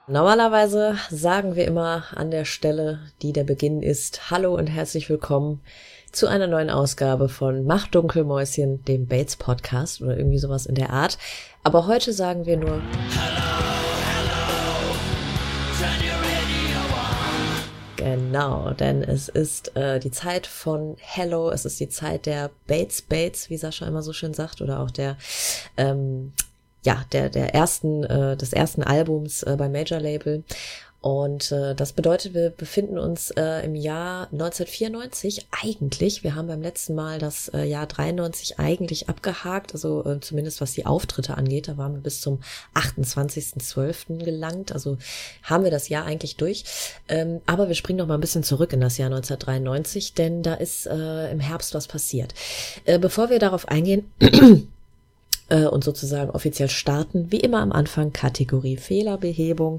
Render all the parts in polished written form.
Normalerweise sagen wir immer an der Stelle, die der Beginn ist, hallo und herzlich willkommen zu einer neuen Ausgabe von Mach Dunkelmäuschen, dem Bates Podcast oder irgendwie sowas in der Art. Aber heute sagen wir nur Genau, denn es ist die Zeit von Hello, es ist die Zeit der Bates, wie Sascha immer so schön sagt, oder auch der des ersten Albums beim Major Label. Und das bedeutet, wir befinden uns im Jahr 1994 eigentlich. Wir haben beim letzten Mal das Jahr 93 eigentlich abgehakt, also zumindest was die Auftritte angeht. Da waren wir bis zum 28.12. gelangt, also haben wir das Jahr eigentlich durch. Aber wir springen noch mal ein bisschen zurück in das Jahr 1993, denn da ist im Herbst was passiert. Bevor wir darauf eingehen und sozusagen offiziell starten, wie immer am Anfang Kategorie Fehlerbehebung.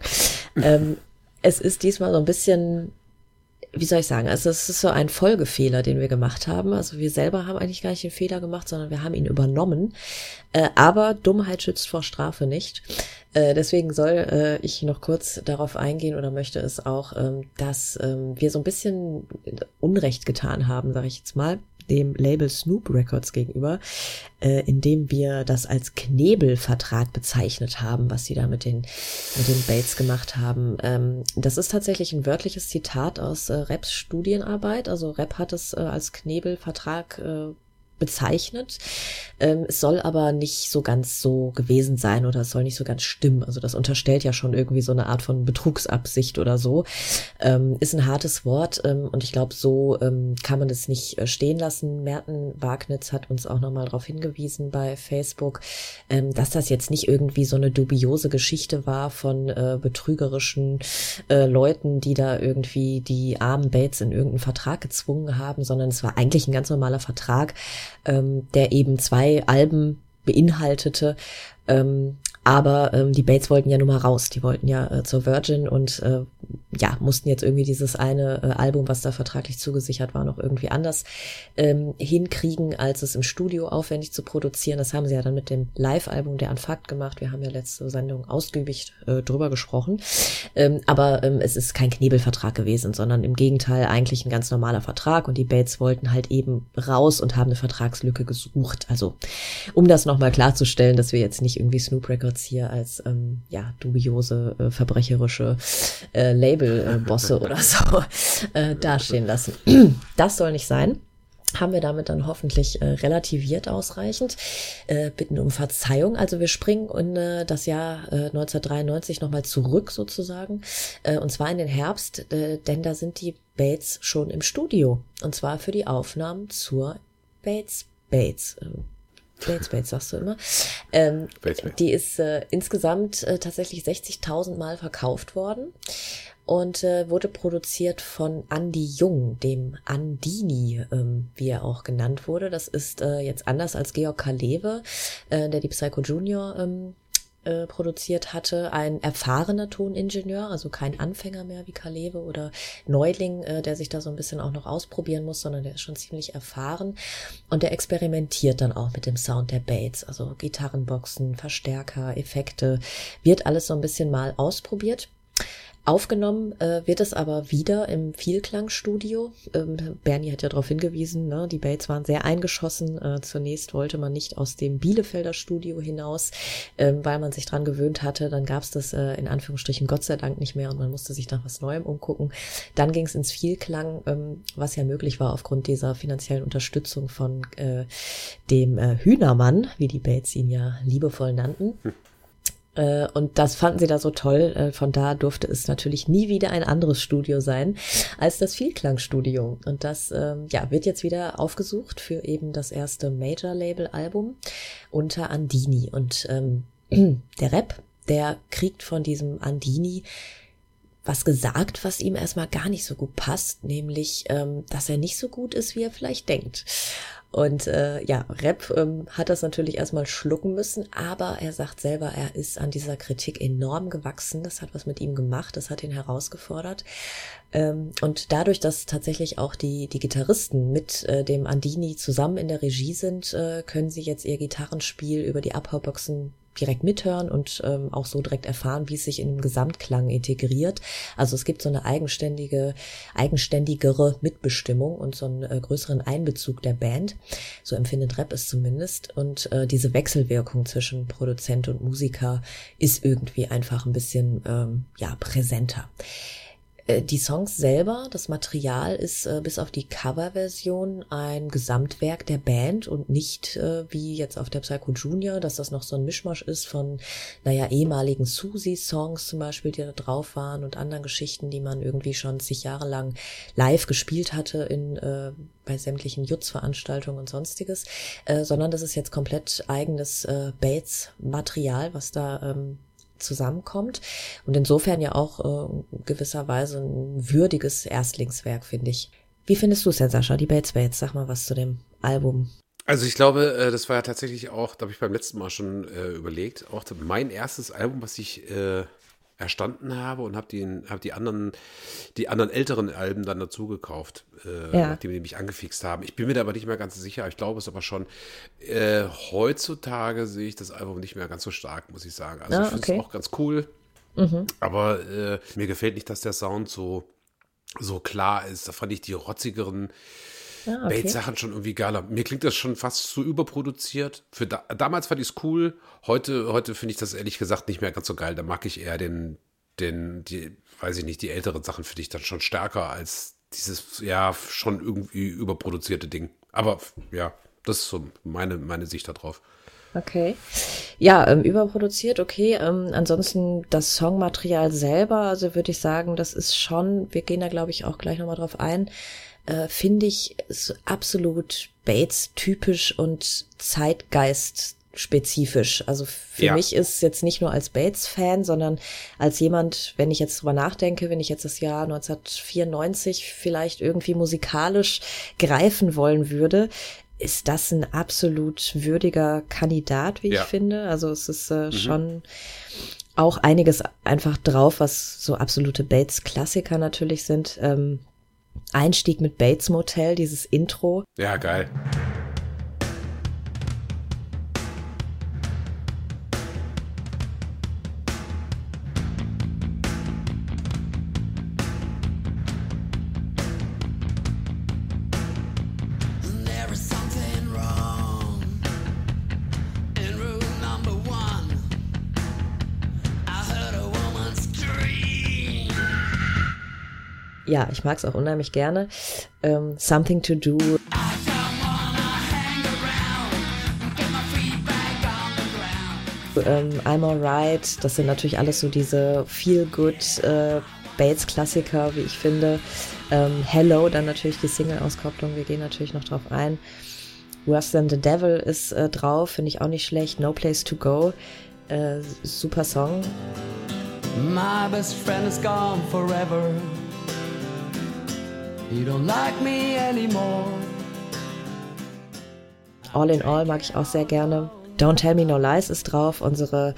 Es ist diesmal so ein bisschen, wie soll ich sagen, also es ist so ein Folgefehler, den wir gemacht haben. Also wir selber haben eigentlich gar nicht den Fehler gemacht, sondern wir haben ihn übernommen. Aber Dummheit schützt vor Strafe nicht. Deswegen soll ich noch kurz darauf eingehen oder möchte es auch, dass wir so ein bisschen Unrecht getan haben, sage ich jetzt mal, dem Label Snoop Records gegenüber, indem wir das als Knebelvertrag bezeichnet haben, was sie da mit den Bates gemacht haben. Das ist tatsächlich ein wörtliches Zitat aus Raps Studienarbeit. Also Rap hat es als Knebelvertrag bezeichnet. Es soll aber nicht so ganz so gewesen sein oder es soll nicht so ganz stimmen. Also das unterstellt ja schon irgendwie so eine Art von Betrugsabsicht oder so. Ist ein hartes Wort und ich glaube, so kann man es nicht stehen lassen. Merten Wagnitz hat uns auch nochmal darauf hingewiesen bei Facebook, dass das jetzt nicht irgendwie so eine dubiose Geschichte war von betrügerischen Leuten, die da irgendwie die armen Bates in irgendeinen Vertrag gezwungen haben, sondern es war eigentlich ein ganz normaler Vertrag, der eben 2 Alben beinhaltete, aber die Bates wollten ja nun mal raus, die wollten ja zur Virgin und mussten jetzt irgendwie dieses eine Album, was da vertraglich zugesichert war, noch irgendwie anders hinkriegen, als es im Studio aufwendig zu produzieren. Das haben sie ja dann mit dem Live-Album der Unplugged gemacht. Wir haben ja letzte Sendung ausgiebig drüber gesprochen. Aber es ist kein Knebelvertrag gewesen, sondern im Gegenteil eigentlich ein ganz normaler Vertrag und die Bates wollten halt eben raus und haben eine Vertragslücke gesucht. Also um das nochmal klarzustellen, dass wir jetzt nicht irgendwie Snoop Records hier als dubiose, verbrecherische Labelbosse oder so dastehen lassen. Das soll nicht sein. Haben wir damit dann hoffentlich relativiert ausreichend. Bitten um Verzeihung. Also wir springen in das Jahr 1993 nochmal zurück sozusagen. Und zwar in den Herbst, denn da sind die Bates schon im Studio. Und zwar für die Aufnahmen zur Bates. Bates, sagst du immer. Bates. Die ist insgesamt tatsächlich 60.000 Mal verkauft worden und wurde produziert von Andy Jung, dem Andini, wie er auch genannt wurde. Das ist jetzt anders als Georg Kalewe, der die Psycho Junior produziert hatte, ein erfahrener Toningenieur, also kein Anfänger mehr wie Kalewe oder Neuling, der sich da so ein bisschen auch noch ausprobieren muss, sondern der ist schon ziemlich erfahren und der experimentiert dann auch mit dem Sound der Bates, also Gitarrenboxen, Verstärker, Effekte, wird alles so ein bisschen mal ausprobiert. Aufgenommen wird es aber wieder im Vielklangstudio. Bernie hat ja darauf hingewiesen, ne? Die Bates waren sehr eingeschossen. Zunächst wollte man nicht aus dem Bielefelder Studio hinaus, weil man sich dran gewöhnt hatte. Dann gab es das in Anführungsstrichen Gott sei Dank nicht mehr und man musste sich nach was Neuem umgucken. Dann ging es ins Vielklang, was ja möglich war aufgrund dieser finanziellen Unterstützung von dem Hühnermann, wie die Bates ihn ja liebevoll nannten. Und das fanden sie da so toll. Von da durfte es natürlich nie wieder ein anderes Studio sein als das Vielklangstudio. Und das wird jetzt wieder aufgesucht für eben das erste Major-Label-Album unter Andini. Und der Rap, der kriegt von diesem Andini was gesagt, was ihm erstmal gar nicht so gut passt, nämlich, dass er nicht so gut ist, wie er vielleicht denkt. Und Rap hat das natürlich erstmal schlucken müssen, aber er sagt selber, er ist an dieser Kritik enorm gewachsen. Das hat was mit ihm gemacht, das hat ihn herausgefordert. Und dadurch, dass tatsächlich auch die Gitarristen mit dem Andini zusammen in der Regie sind, können sie jetzt ihr Gitarrenspiel über die Abhörboxen direkt mithören und auch so direkt erfahren, wie es sich in den Gesamtklang integriert. Also es gibt so eine eigenständigere Mitbestimmung und so einen größeren Einbezug der Band. So empfindet Rap es zumindest. Und diese Wechselwirkung zwischen Produzent und Musiker ist irgendwie einfach ein bisschen präsenter. Die Songs selber, das Material ist bis auf die Coverversion ein Gesamtwerk der Band und nicht wie jetzt auf der Psycho Junior, dass das noch so ein Mischmasch ist von, ehemaligen Susi-Songs zum Beispiel, die da drauf waren und anderen Geschichten, die man irgendwie schon zig Jahre lang live gespielt hatte bei sämtlichen Jutz-Veranstaltungen und sonstiges, sondern das ist jetzt komplett eigenes Bates-Material, was da zusammenkommt und insofern ja auch gewisserweise ein würdiges Erstlingswerk, finde ich. Wie findest du es denn, Sascha, die Bates? Sag mal was zu dem Album. Also ich glaube, das war ja tatsächlich auch, da habe ich beim letzten Mal schon überlegt, auch mein erstes Album, was ich erstanden habe und habe die anderen älteren Alben dann dazu gekauft, nachdem die mich angefixt haben. Ich bin mir da aber nicht mehr ganz sicher. Ich glaube es aber schon. Heutzutage sehe ich das Album nicht mehr ganz so stark, muss ich sagen. Also ich finde es auch ganz cool, aber mir gefällt nicht, dass der Sound so klar ist. Da fand ich die rotzigeren Bates-Sachen schon irgendwie geiler. Mir klingt das schon fast zu überproduziert. Damals fand ich es cool. Heute finde ich das ehrlich gesagt nicht mehr ganz so geil. Da mag ich eher die älteren Sachen finde ich dann schon stärker als dieses, ja, schon irgendwie überproduzierte Ding. Aber ja, das ist so meine Sicht da drauf. Okay. Ja, überproduziert, okay. Ansonsten das Songmaterial selber, also würde ich sagen, das ist schon, wir gehen da glaube ich auch gleich nochmal drauf ein, finde ich absolut Bates-typisch und Zeitgeist-spezifisch. Also für mich ist jetzt nicht nur als Bates-Fan, sondern als jemand, wenn ich jetzt drüber nachdenke, wenn ich jetzt das Jahr 1994 vielleicht irgendwie musikalisch greifen wollen würde, ist das ein absolut würdiger Kandidat, wie ich finde. Also es ist schon auch einiges einfach drauf, was so absolute Bates-Klassiker natürlich sind. Einstieg mit Bates Motel, dieses Intro. Ja, geil. Ja, ich mag es auch unheimlich gerne. Something to Do. I'm Alright. Das sind natürlich alles so diese Feel-Good Bates-Klassiker, wie ich finde. Hello, dann natürlich die Single-Auskopplung. Wir gehen natürlich noch drauf ein. Worse Than the Devil ist drauf, finde ich auch nicht schlecht. No Place to Go. Super Song. My best friend is gone forever. You don't like me anymore. All in All mag ich auch sehr gerne. Don't Tell Me No Lies ist drauf, unser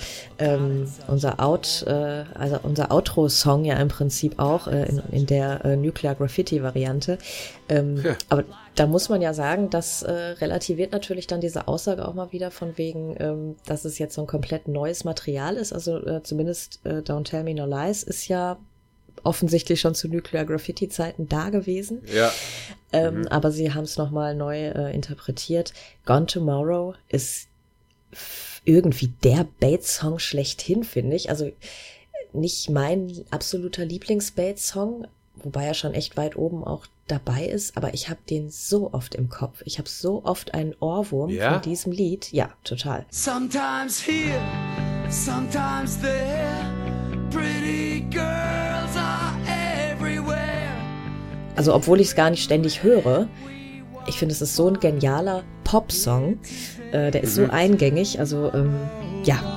Outro-Song ja im Prinzip auch in der Nuclear Graffiti-Variante. Aber da muss man ja sagen, das relativiert natürlich dann diese Aussage auch mal wieder von wegen, dass es jetzt so ein komplett neues Material ist. Also zumindest Don't Tell Me No Lies ist ja offensichtlich schon zu Nuclear Graffiti-Zeiten da gewesen. Ja. Aber sie haben es nochmal neu interpretiert. Gone Tomorrow ist irgendwie der Bates-Song schlechthin, finde ich. Also nicht mein absoluter Lieblings-Bates-Song, wobei er schon echt weit oben auch dabei ist, aber ich habe den so oft im Kopf. Ich habe so oft einen Ohrwurm von diesem Lied. Ja, total. Sometimes here, sometimes there, pretty girls are everywhere. Also obwohl ich es gar nicht ständig höre, ich finde, es ist so ein genialer Pop-Song. Der ist so eingängig, also ja.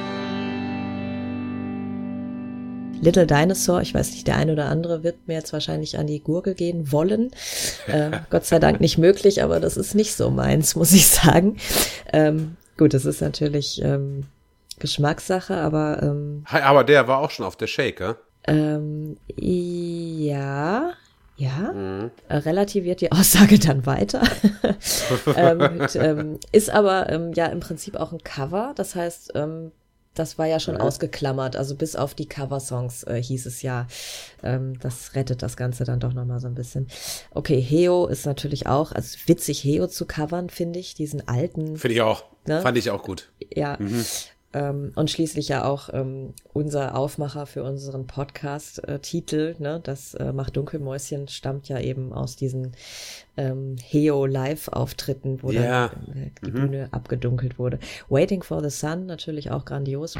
Little Dinosaur, ich weiß nicht, der eine oder andere wird mir jetzt wahrscheinlich an die Gurgel gehen wollen. Gott sei Dank nicht möglich, aber das ist nicht so meins, muss ich sagen. Gut, das ist natürlich Geschmackssache, aber Aber der war auch schon auf der Shaker. Ja, Ja, relativiert die Aussage dann weiter. Ist aber ja im Prinzip auch ein Cover. Das heißt, das war ja schon ausgeklammert. Also bis auf die Coversongs hieß es ja. Das rettet das Ganze dann doch nochmal so ein bisschen. Okay, Heo ist natürlich auch, also witzig Heo zu covern, finde ich. Diesen alten. Finde ich auch. Ne? Fand ich auch gut. Ja. Und schließlich ja auch unser Aufmacher für unseren Podcast-Titel, ne? Das Mach Dunkelmäuschen stammt ja eben aus diesen Heo-Live-Auftritten, wo dann die Bühne abgedunkelt wurde. Waiting for the Sun, natürlich auch grandios.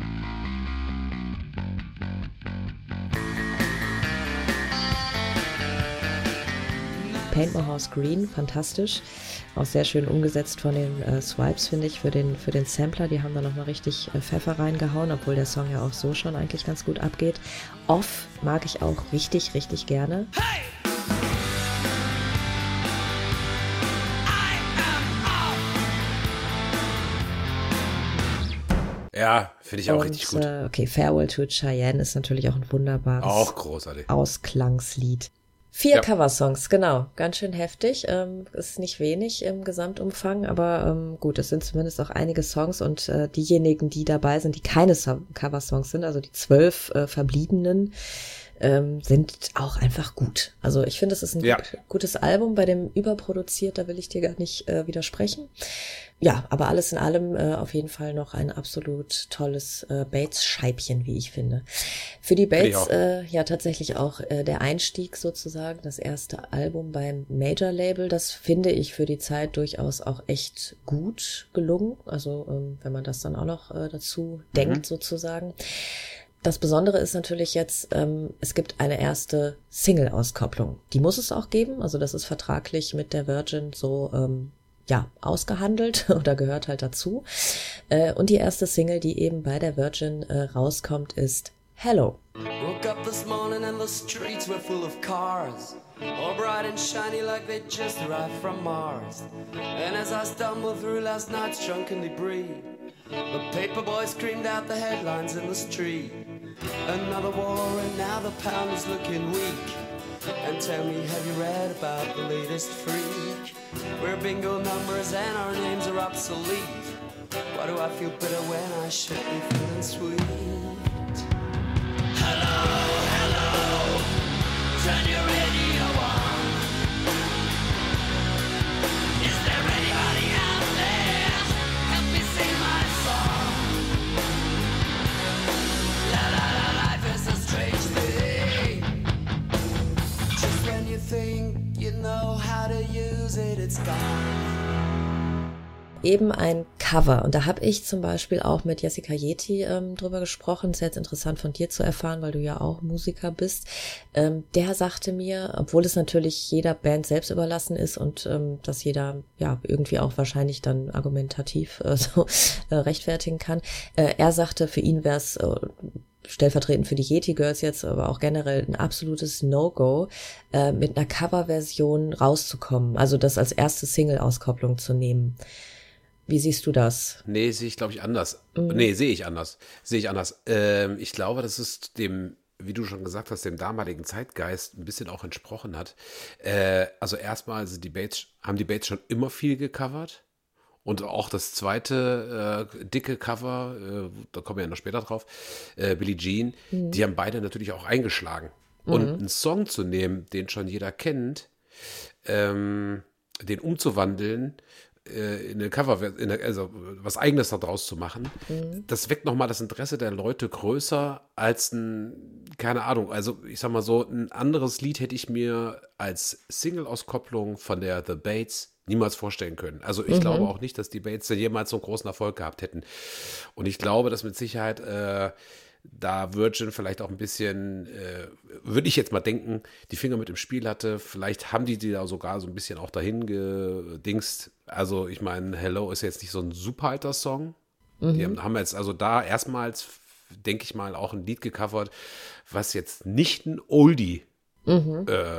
Paint My House Green, fantastisch. Auch sehr schön umgesetzt von den Swipes, finde ich, für den Sampler. Die haben da nochmal richtig Pfeffer reingehauen, obwohl der Song ja auch so schon eigentlich ganz gut abgeht. Off mag ich auch richtig, richtig gerne. Hey! Ja, finde ich auch richtig gut. Okay, Farewell to Cheyenne ist natürlich auch ein wunderbares auch großartig. Ausklangslied. 4 Coversongs, genau. Ganz schön heftig. Ist nicht wenig im Gesamtumfang, aber gut, es sind zumindest auch einige Songs und diejenigen, die dabei sind, die keine Coversongs sind, also die 12 verbliebenen, sind auch einfach gut. Also ich finde, es ist ein gutes Album. Bei dem überproduziert, da will ich dir gar nicht widersprechen. Ja, aber alles in allem auf jeden Fall noch ein absolut tolles Bates-Scheibchen, wie ich finde. Für die Bates ja tatsächlich auch der Einstieg sozusagen, das erste Album beim Major-Label. Das finde ich für die Zeit durchaus auch echt gut gelungen. Also wenn man das dann auch noch dazu denkt sozusagen. Das Besondere ist natürlich jetzt, es gibt eine erste Single-Auskopplung. Die muss es auch geben, also das ist vertraglich mit der Virgin so ausgehandelt oder gehört halt dazu. Und die erste Single, die eben bei der Virgin rauskommt, ist Hello. Woke up this morning and the streets were full of cars, all bright and shiny like they just arrived from Mars. And as I stumbled through last night's drunken debris, the paper boy screamed out the headlines in the street. Another war and now the pound is looking weak. And tell me, have you read about the latest freak? We're bingo numbers and our names are obsolete. Why do I feel bitter when I should be feeling sweet? Hello, hello, turn your radio on. Is there anybody out there? Help me sing my song. La la la, life is a strange thing. Just when you think you know how to use it, it's gone. Eben ein Cover. Und da habe ich zum Beispiel auch mit Jessica Yeti drüber gesprochen. Ist jetzt interessant von dir zu erfahren, weil du ja auch Musiker bist. Der sagte mir, obwohl es natürlich jeder Band selbst überlassen ist und dass jeder ja irgendwie auch wahrscheinlich dann argumentativ rechtfertigen kann. Er sagte, für ihn wäre es stellvertretend für die Yeti Girls jetzt, aber auch generell ein absolutes No-Go, mit einer Coverversion rauszukommen. Also das als erste Single-Auskopplung zu nehmen. Wie siehst du das? Nee, sehe ich, glaube ich, anders. Nee, sehe ich anders. Ich glaube, dass es dem, wie du schon gesagt hast, dem damaligen Zeitgeist ein bisschen auch entsprochen hat. Also erstmal haben die Bates schon immer viel gecovert. Und auch das zweite dicke Cover, da kommen wir ja noch später drauf, Billie Jean, die haben beide natürlich auch eingeschlagen. Und einen Song zu nehmen, den schon jeder kennt, den umzuwandeln, in eine Cover, also was Eigenes daraus zu machen, das weckt nochmal das Interesse der Leute größer als keine Ahnung, also ich sag mal so, ein anderes Lied hätte ich mir als Single-Auskopplung von der The Bates niemals vorstellen können. Also ich glaube auch nicht, dass die Bates jemals so einen großen Erfolg gehabt hätten. Und ich glaube, dass mit Sicherheit da Virgin vielleicht auch ein bisschen, würde ich jetzt mal denken, die Finger mit im Spiel hatte. Vielleicht haben die da sogar so ein bisschen auch dahin gedingst. Also ich meine, Hello ist jetzt nicht so ein super alter Song. Die haben jetzt also da erstmals, denke ich mal, auch ein Lied gecovert, was jetzt nicht ein Oldie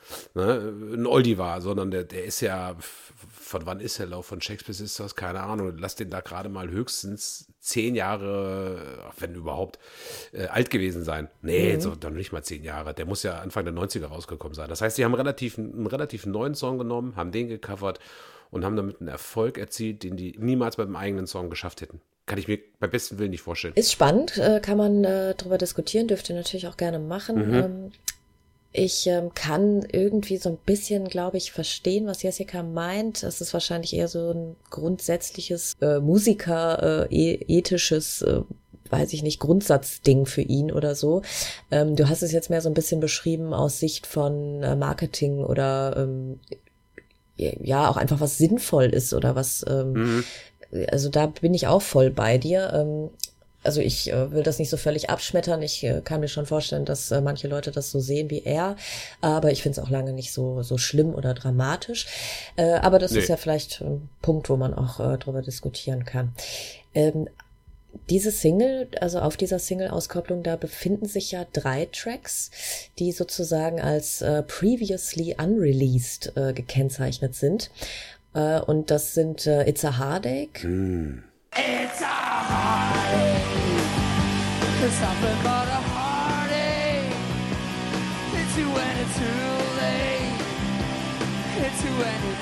ein Oldie war, sondern der ist ja, von wann ist der Lauf von Shakespeare ist das? Keine Ahnung. Lass den da gerade mal höchstens 10 Jahre, wenn überhaupt, alt gewesen sein. Nee, so dann nicht mal 10 Jahre. Der muss ja Anfang der 90er rausgekommen sein. Das heißt, die haben einen relativ neuen Song genommen, haben den gecovert und haben damit einen Erfolg erzielt, den die niemals beim eigenen Song geschafft hätten. Kann ich mir beim besten Willen nicht vorstellen. Ist spannend, kann man drüber diskutieren, dürft ihr natürlich auch gerne machen. Ich kann irgendwie so ein bisschen, glaube ich, verstehen, was Jessica meint. Es ist wahrscheinlich eher so ein grundsätzliches ethisches, weiß ich nicht, Grundsatzding für ihn oder so. Du hast es jetzt mehr so ein bisschen beschrieben aus Sicht von Marketing oder ja, auch einfach was sinnvoll ist oder was, also da bin ich auch voll bei dir. Also ich will das nicht so völlig abschmettern. Ich kann mir schon vorstellen, dass manche Leute das so sehen wie er. Aber ich finde es auch lange nicht so schlimm oder dramatisch. Aber das ist ja vielleicht ein Punkt, wo man auch drüber diskutieren kann. Diese Single, also auf dieser Single-Auskopplung, da befinden sich ja 3 Tracks, die sozusagen als previously unreleased gekennzeichnet sind. Und das sind It's a Heartache. It's a heartache, it's nothing but a heartache. It's you when it's too late, it's you when you're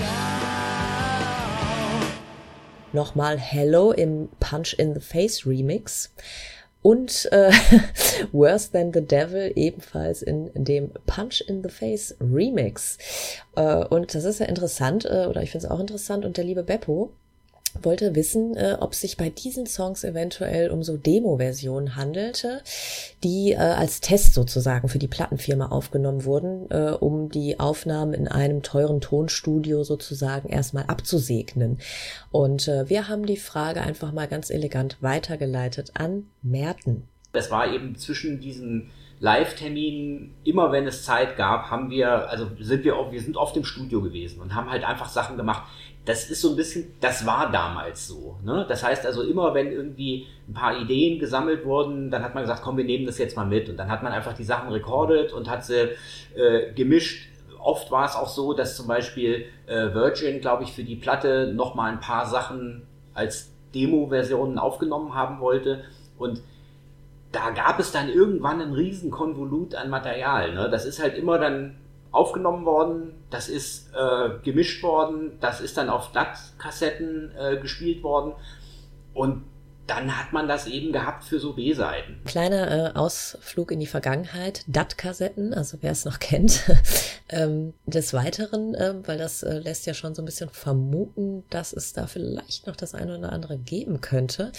down. Nochmal Hello im Punch in the Face Remix und Worse Than the Devil ebenfalls in dem Punch in the Face Remix. Und das ist ja interessant, oder ich finde es auch interessant, und der liebe Beppo wollte wissen, ob es sich bei diesen Songs eventuell um so Demo-Versionen handelte, die als Test sozusagen für die Plattenfirma aufgenommen wurden, um die Aufnahmen in einem teuren Tonstudio sozusagen erstmal abzusegnen. Und wir haben die Frage einfach mal ganz elegant weitergeleitet an Merten. Es war eben zwischen diesen Live-Terminen, immer wenn es Zeit gab, wir sind oft im Studio gewesen und haben halt einfach Sachen gemacht. Das ist so ein bisschen, das war damals so, ne? Das heißt also immer, wenn irgendwie ein paar Ideen gesammelt wurden, dann hat man gesagt, komm, wir nehmen das jetzt mal mit. Und dann hat man einfach die Sachen recorded und hat sie gemischt. Oft war es auch so, dass zum Beispiel Virgin, glaube ich, für die Platte nochmal ein paar Sachen als Demo-Versionen aufgenommen haben wollte. Und da gab es dann irgendwann einen riesen Konvolut an Material, ne? Das ist halt immer dann aufgenommen worden, das ist gemischt worden, das ist dann auf DAT-Kassetten gespielt worden und dann hat man das eben gehabt für so B-Seiten. Kleiner Ausflug in die Vergangenheit, DAT-Kassetten, also wer es noch kennt. Des Weiteren, weil das lässt ja schon so ein bisschen vermuten, dass es da vielleicht noch das eine oder andere geben könnte.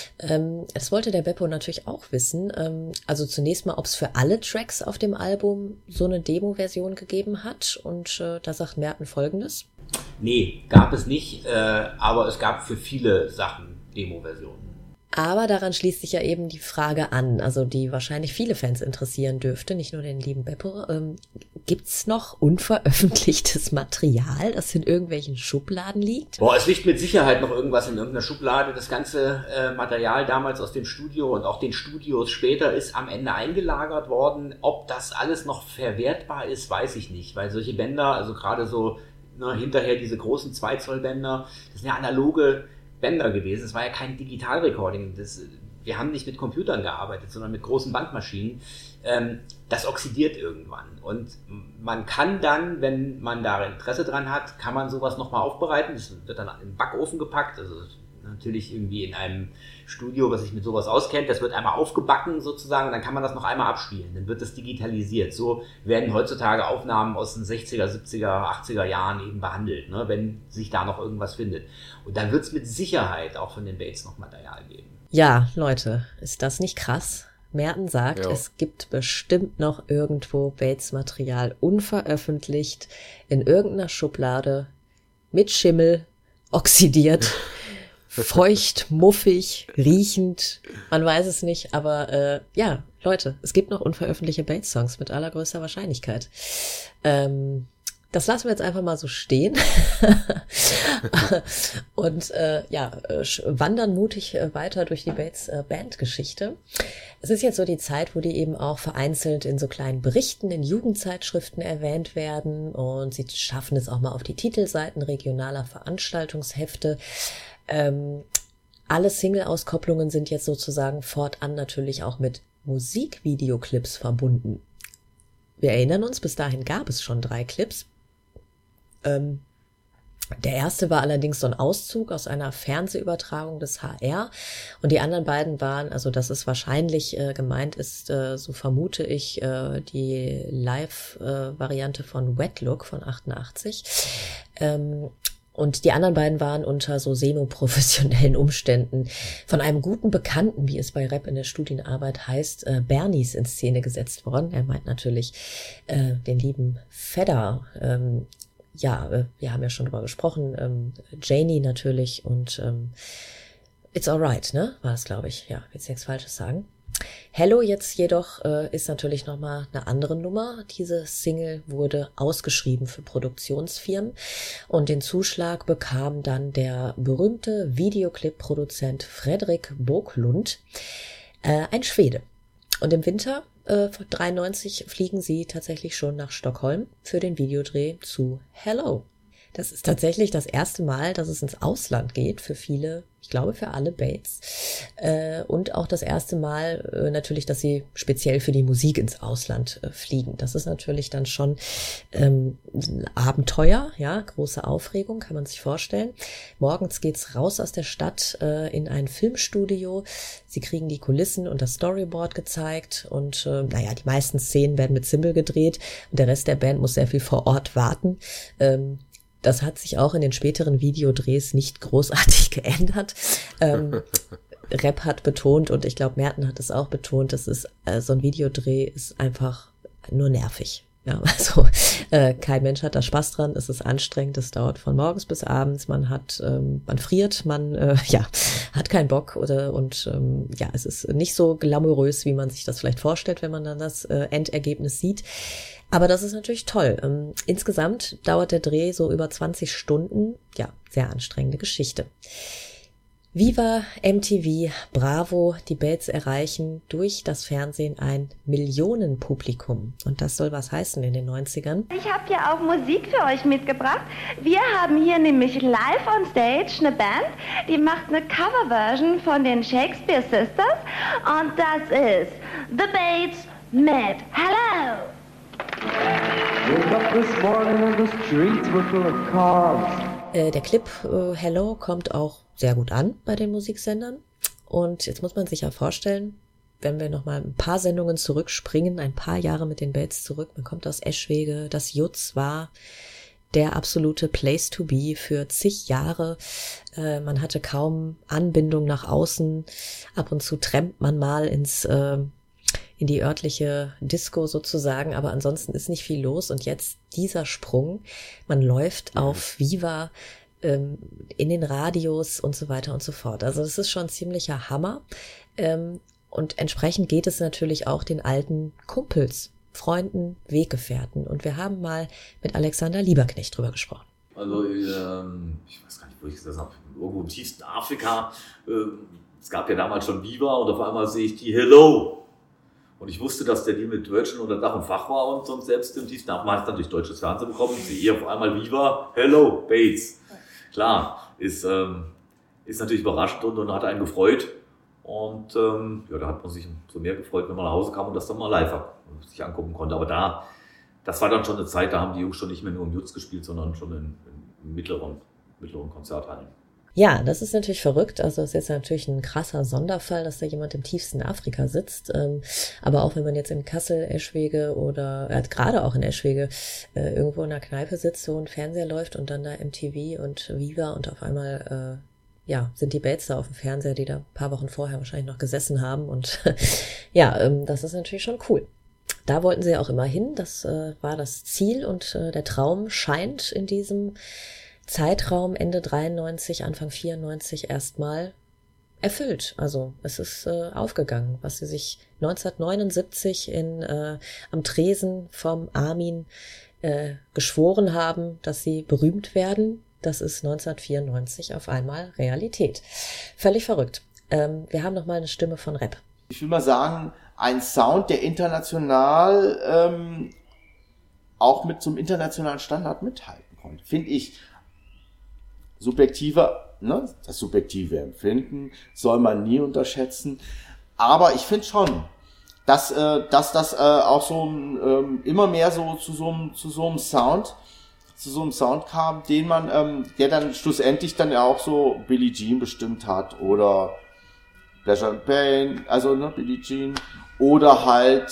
Das wollte der Beppo natürlich auch wissen. Also zunächst mal, ob es für alle Tracks auf dem Album so eine Demo-Version gegeben hat. Und da sagt Merten Folgendes. Nee, gab es nicht, aber es gab für viele Sachen Demo-Versionen. Aber daran schließt sich ja eben die Frage an, also die wahrscheinlich viele Fans interessieren dürfte, nicht nur den lieben Beppo. Gibt's noch unveröffentlichtes Material, das in irgendwelchen Schubladen liegt? Es liegt mit Sicherheit noch irgendwas in irgendeiner Schublade. Das ganze Material damals aus dem Studio und auch den Studios später ist am Ende eingelagert worden. Ob das alles noch verwertbar ist, weiß ich nicht, weil solche Bänder, also gerade so hinterher diese großen 2-Zoll-Bänder, das sind ja analoge Bänder gewesen. Es war ja kein Digital-Recording. Wir haben nicht mit Computern gearbeitet, sondern mit großen Bandmaschinen. Das oxidiert irgendwann. Und man kann dann, wenn man da Interesse dran hat, kann man sowas nochmal aufbereiten. Das wird dann in den Backofen gepackt. Also natürlich irgendwie in einem Studio, was sich mit sowas auskennt. Das wird einmal aufgebacken sozusagen und dann kann man das noch einmal abspielen. Dann wird das digitalisiert. So werden heutzutage Aufnahmen aus den 60er, 70er, 80er Jahren eben behandelt, ne, wenn sich da noch irgendwas findet. Und dann wird es mit Sicherheit auch von den Bates noch Material geben. Ja, Leute, ist das nicht krass? Merten sagt, es gibt bestimmt noch irgendwo Bates-Material unveröffentlicht in irgendeiner Schublade mit Schimmel, oxidiert, feucht, muffig, riechend, man weiß es nicht, aber ja, Leute, es gibt noch unveröffentlichte Bates-Songs mit allergrößter Wahrscheinlichkeit. Das lassen wir jetzt einfach mal so stehen und wandern mutig weiter durch die Bates Bandgeschichte. Es ist jetzt so die Zeit, wo die eben auch vereinzelt in so kleinen Berichten in Jugendzeitschriften erwähnt werden und sie schaffen es auch mal auf die Titelseiten regionaler Veranstaltungshefte. Alle Single-Auskopplungen sind jetzt sozusagen fortan natürlich auch mit Musikvideoclips verbunden. Wir erinnern uns, bis dahin gab es schon 3 Clips. Der erste war allerdings so ein Auszug aus einer Fernsehübertragung des HR und die anderen beiden waren, also das ist wahrscheinlich gemeint ist, so vermute ich, die Live-Variante von Wet Look von 88. Und die anderen beiden waren unter so semi-professionellen Umständen von einem guten Bekannten, wie es bei Rap in der Studienarbeit heißt, Bernies in Szene gesetzt worden. Er meint natürlich den lieben Fedder. Wir haben ja schon drüber gesprochen. Janie natürlich und It's Alright, ne? War das, glaube ich. Ja, will jetzt nichts Falsches sagen. Hello jetzt jedoch ist natürlich nochmal eine andere Nummer. Diese Single wurde ausgeschrieben für Produktionsfirmen und den Zuschlag bekam dann der berühmte Videoclip-Produzent Fredrik Boklund, ein Schwede. Und im Winter 93 fliegen sie tatsächlich schon nach Stockholm für den Videodreh zu Hello. Das ist tatsächlich das erste Mal, dass es ins Ausland geht für viele, ich glaube für alle Bates. Und auch das erste Mal natürlich, dass sie speziell für die Musik ins Ausland fliegen. Das ist natürlich dann schon ein Abenteuer, ja, große Aufregung, kann man sich vorstellen. Morgens geht's raus aus der Stadt in ein Filmstudio. Sie kriegen die Kulissen und das Storyboard gezeigt und die meisten Szenen werden mit Cymbal gedreht und der Rest der Band muss sehr viel vor Ort warten. Das hat sich auch in den späteren Videodrehs nicht großartig geändert. Rap hat betont und ich glaube, Merten hat es auch betont, das ist so ein Videodreh ist einfach nur nervig. Ja, also kein Mensch hat da Spaß dran, es ist anstrengend, es dauert von morgens bis abends, man friert, man hat keinen Bock es ist nicht so glamourös, wie man sich das vielleicht vorstellt, wenn man dann das Endergebnis sieht. Aber das ist natürlich toll. Insgesamt dauert der Dreh so über 20 Stunden. Ja, sehr anstrengende Geschichte. Viva MTV, Bravo, die Bates erreichen durch das Fernsehen ein Millionenpublikum. Und das soll was heißen in den 90ern. Ich habe ja auch Musik für euch mitgebracht. Wir haben hier nämlich live on stage eine Band, die macht eine Coverversion von den Shakespeare Sisters. Und das ist The Bates mit Hello. Woke up this morning and the streets were full of cars. Der Clip Hello kommt auch sehr gut an bei den Musiksendern. Und jetzt muss man sich ja vorstellen, wenn wir nochmal ein paar Sendungen zurückspringen, ein paar Jahre mit den Bates zurück, man kommt aus Eschwege, das Jutz war der absolute Place to be für zig Jahre. Man hatte kaum Anbindung nach außen. Ab und zu trampt man mal in die örtliche Disco sozusagen, aber ansonsten ist nicht viel los und jetzt dieser Sprung, man läuft auf Viva in den Radios und so weiter und so fort. Also das ist schon ein ziemlicher Hammer und entsprechend geht es natürlich auch den alten Kumpels, Freunden, Weggefährten und wir haben mal mit Alexander Lieberknecht drüber gesprochen. Also ich weiß gar nicht, wo ich das habe, irgendwo im tiefsten Afrika, es gab ja damals schon Viva und auf einmal sehe ich die Hello. Und ich wusste, dass der Deal mit Virgin unter Dach und Fach war und sonst selbst im tiefsten Afrika dann durch deutsches Fernsehen bekommen. Sehe auf einmal Viva, Hello, Bates. Klar, ist natürlich überrascht und hat einen gefreut. Und da hat man sich so mehr gefreut, wenn man nach Hause kam und das dann mal live sich angucken konnte. Aber das war dann schon eine Zeit, da haben die Jungs schon nicht mehr nur im Jutz gespielt, sondern schon in mittleren Konzerthallen. Ja, das ist natürlich verrückt. Also das ist jetzt natürlich ein krasser Sonderfall, dass da jemand im tiefsten Afrika sitzt. Aber auch wenn man jetzt in Kassel, Eschwege oder gerade auch in Eschwege irgendwo in einer Kneipe sitzt, wo ein Fernseher läuft und dann da MTV und Viva und auf einmal sind die Bates da auf dem Fernseher, die da ein paar Wochen vorher wahrscheinlich noch gesessen haben. Und das ist natürlich schon cool. Da wollten sie ja auch immer hin. Das war das Ziel und der Traum scheint in diesem Zeitraum Ende 93, Anfang 94 erstmal erfüllt. Also es ist aufgegangen, was sie sich 1979 am Tresen vom Armin geschworen haben, dass sie berühmt werden. Das ist 1994 auf einmal Realität. Völlig verrückt. Wir haben noch mal eine Stimme von Rap. Ich will mal sagen, ein Sound, der international auch mit zum internationalen Standard mithalten konnte. Finde ich das subjektive Empfinden soll man nie unterschätzen. Aber ich finde schon, dass das auch so immer mehr so zu so einem Sound kam, den man, der dann schlussendlich dann ja auch so Billie Jean bestimmt hat oder Pleasure and Pain, also Billie Jean oder halt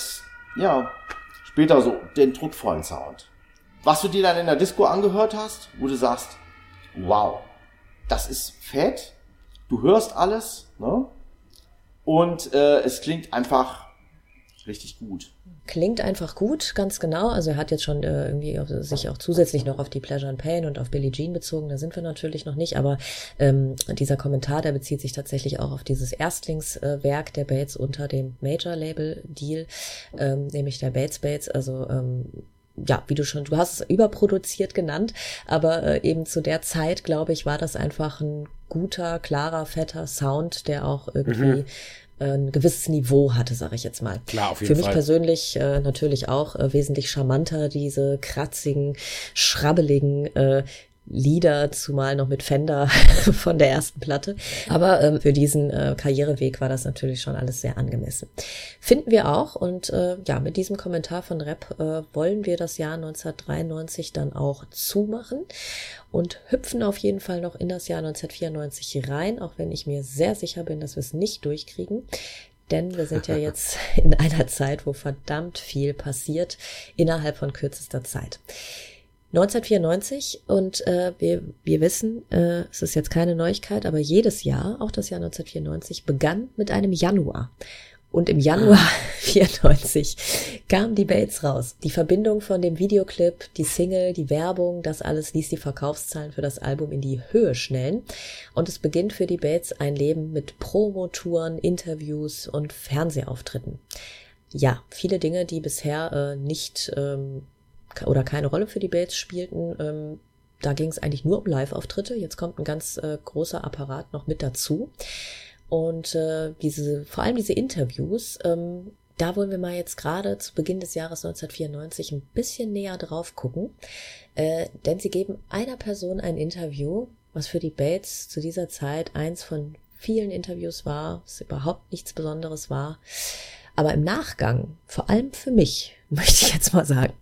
später so den druckvollen Sound. Was du dir dann in der Disco angehört hast, wo du sagst, wow, das ist fett, du hörst alles, ne? Und es klingt einfach richtig gut. Klingt einfach gut, ganz genau. Also er hat jetzt schon irgendwie sich auch zusätzlich noch auf die Pleasure and Pain und auf Billie Jean bezogen. Da sind wir natürlich noch nicht, aber dieser Kommentar, der bezieht sich tatsächlich auch auf dieses Erstlingswerk der Bates unter dem Major-Label-Deal, nämlich der Bates. Also wie du hast es überproduziert genannt, aber eben zu der Zeit, glaube ich, war das einfach ein guter, klarer, fetter Sound, der auch irgendwie ein gewisses Niveau hatte, sage ich jetzt mal. Klar, auf jeden Fall. Für mich persönlich natürlich auch wesentlich charmanter, diese kratzigen, schrabbeligen Lieder, zumal noch mit Fender von der ersten Platte. Aber für diesen Karriereweg war das natürlich schon alles sehr angemessen. Finden wir auch. Und mit diesem Kommentar von Rap wollen wir das Jahr 1993 dann auch zumachen und hüpfen auf jeden Fall noch in das Jahr 1994 rein, auch wenn ich mir sehr sicher bin, dass wir es nicht durchkriegen. Denn wir sind ja jetzt in einer Zeit, wo verdammt viel passiert innerhalb von kürzester Zeit. 1994 und wir wissen, es ist jetzt keine Neuigkeit, aber jedes Jahr, auch das Jahr 1994, begann mit einem Januar. Und im Januar 94 kamen die Bates raus. Die Verbindung von dem Videoclip, die Single, die Werbung, das alles ließ die Verkaufszahlen für das Album in die Höhe schnellen. Und es beginnt für die Bates ein Leben mit Promotouren, Interviews und Fernsehauftritten. Ja, viele Dinge, die bisher nicht oder keine Rolle für die Bates spielten. Da ging es eigentlich nur um Live-Auftritte. Jetzt kommt ein ganz großer Apparat noch mit dazu. Und vor allem diese Interviews, da wollen wir mal jetzt gerade zu Beginn des Jahres 1994 ein bisschen näher drauf gucken. Denn sie geben einer Person ein Interview, was für die Bates zu dieser Zeit eins von vielen Interviews war, was überhaupt nichts Besonderes war. Aber im Nachgang, vor allem für mich, möchte ich jetzt mal sagen,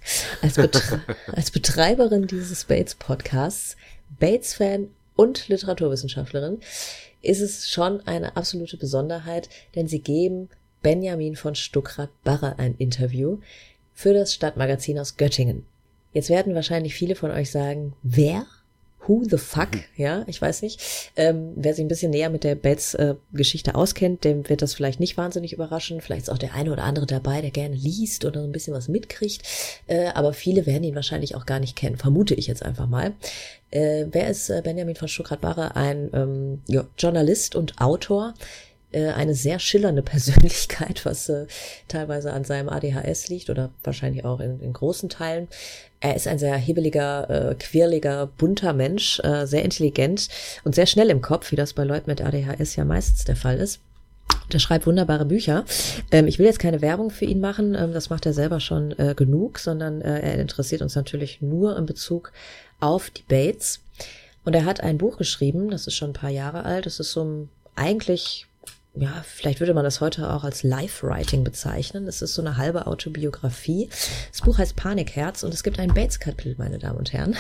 als Betreiberin dieses Bates-Podcasts, Bates-Fan und Literaturwissenschaftlerin, ist es schon eine absolute Besonderheit, denn sie geben Benjamin von Stuckrad-Barre ein Interview für das Stadtmagazin aus Göttingen. Jetzt werden wahrscheinlich viele von euch sagen, wer? Who the fuck? Ja, ich weiß nicht. Wer sich ein bisschen näher mit der Bates-Geschichte auskennt, dem wird das vielleicht nicht wahnsinnig überraschen. Vielleicht ist auch der eine oder andere dabei, der gerne liest oder ein bisschen was mitkriegt. Aber viele werden ihn wahrscheinlich auch gar nicht kennen, vermute ich jetzt einfach mal. Wer ist Benjamin von Stuckrad-Barre? Ein Journalist und Autor. Eine sehr schillernde Persönlichkeit, was teilweise an seinem ADHS liegt oder wahrscheinlich auch in großen Teilen. Er ist ein sehr hibbeliger, quirliger, bunter Mensch, sehr intelligent und sehr schnell im Kopf, wie das bei Leuten mit ADHS ja meistens der Fall ist. Der schreibt wunderbare Bücher. Ich will jetzt keine Werbung für ihn machen, das macht er selber schon genug, sondern er interessiert uns natürlich nur in Bezug auf die Bates. Und er hat ein Buch geschrieben, das ist schon ein paar Jahre alt, das ist so eigentlich... Ja, vielleicht würde man das heute auch als Life-Writing bezeichnen. Es ist so eine halbe Autobiografie. Das Buch heißt Panikherz und es gibt ein Bates-Kapitel, meine Damen und Herren.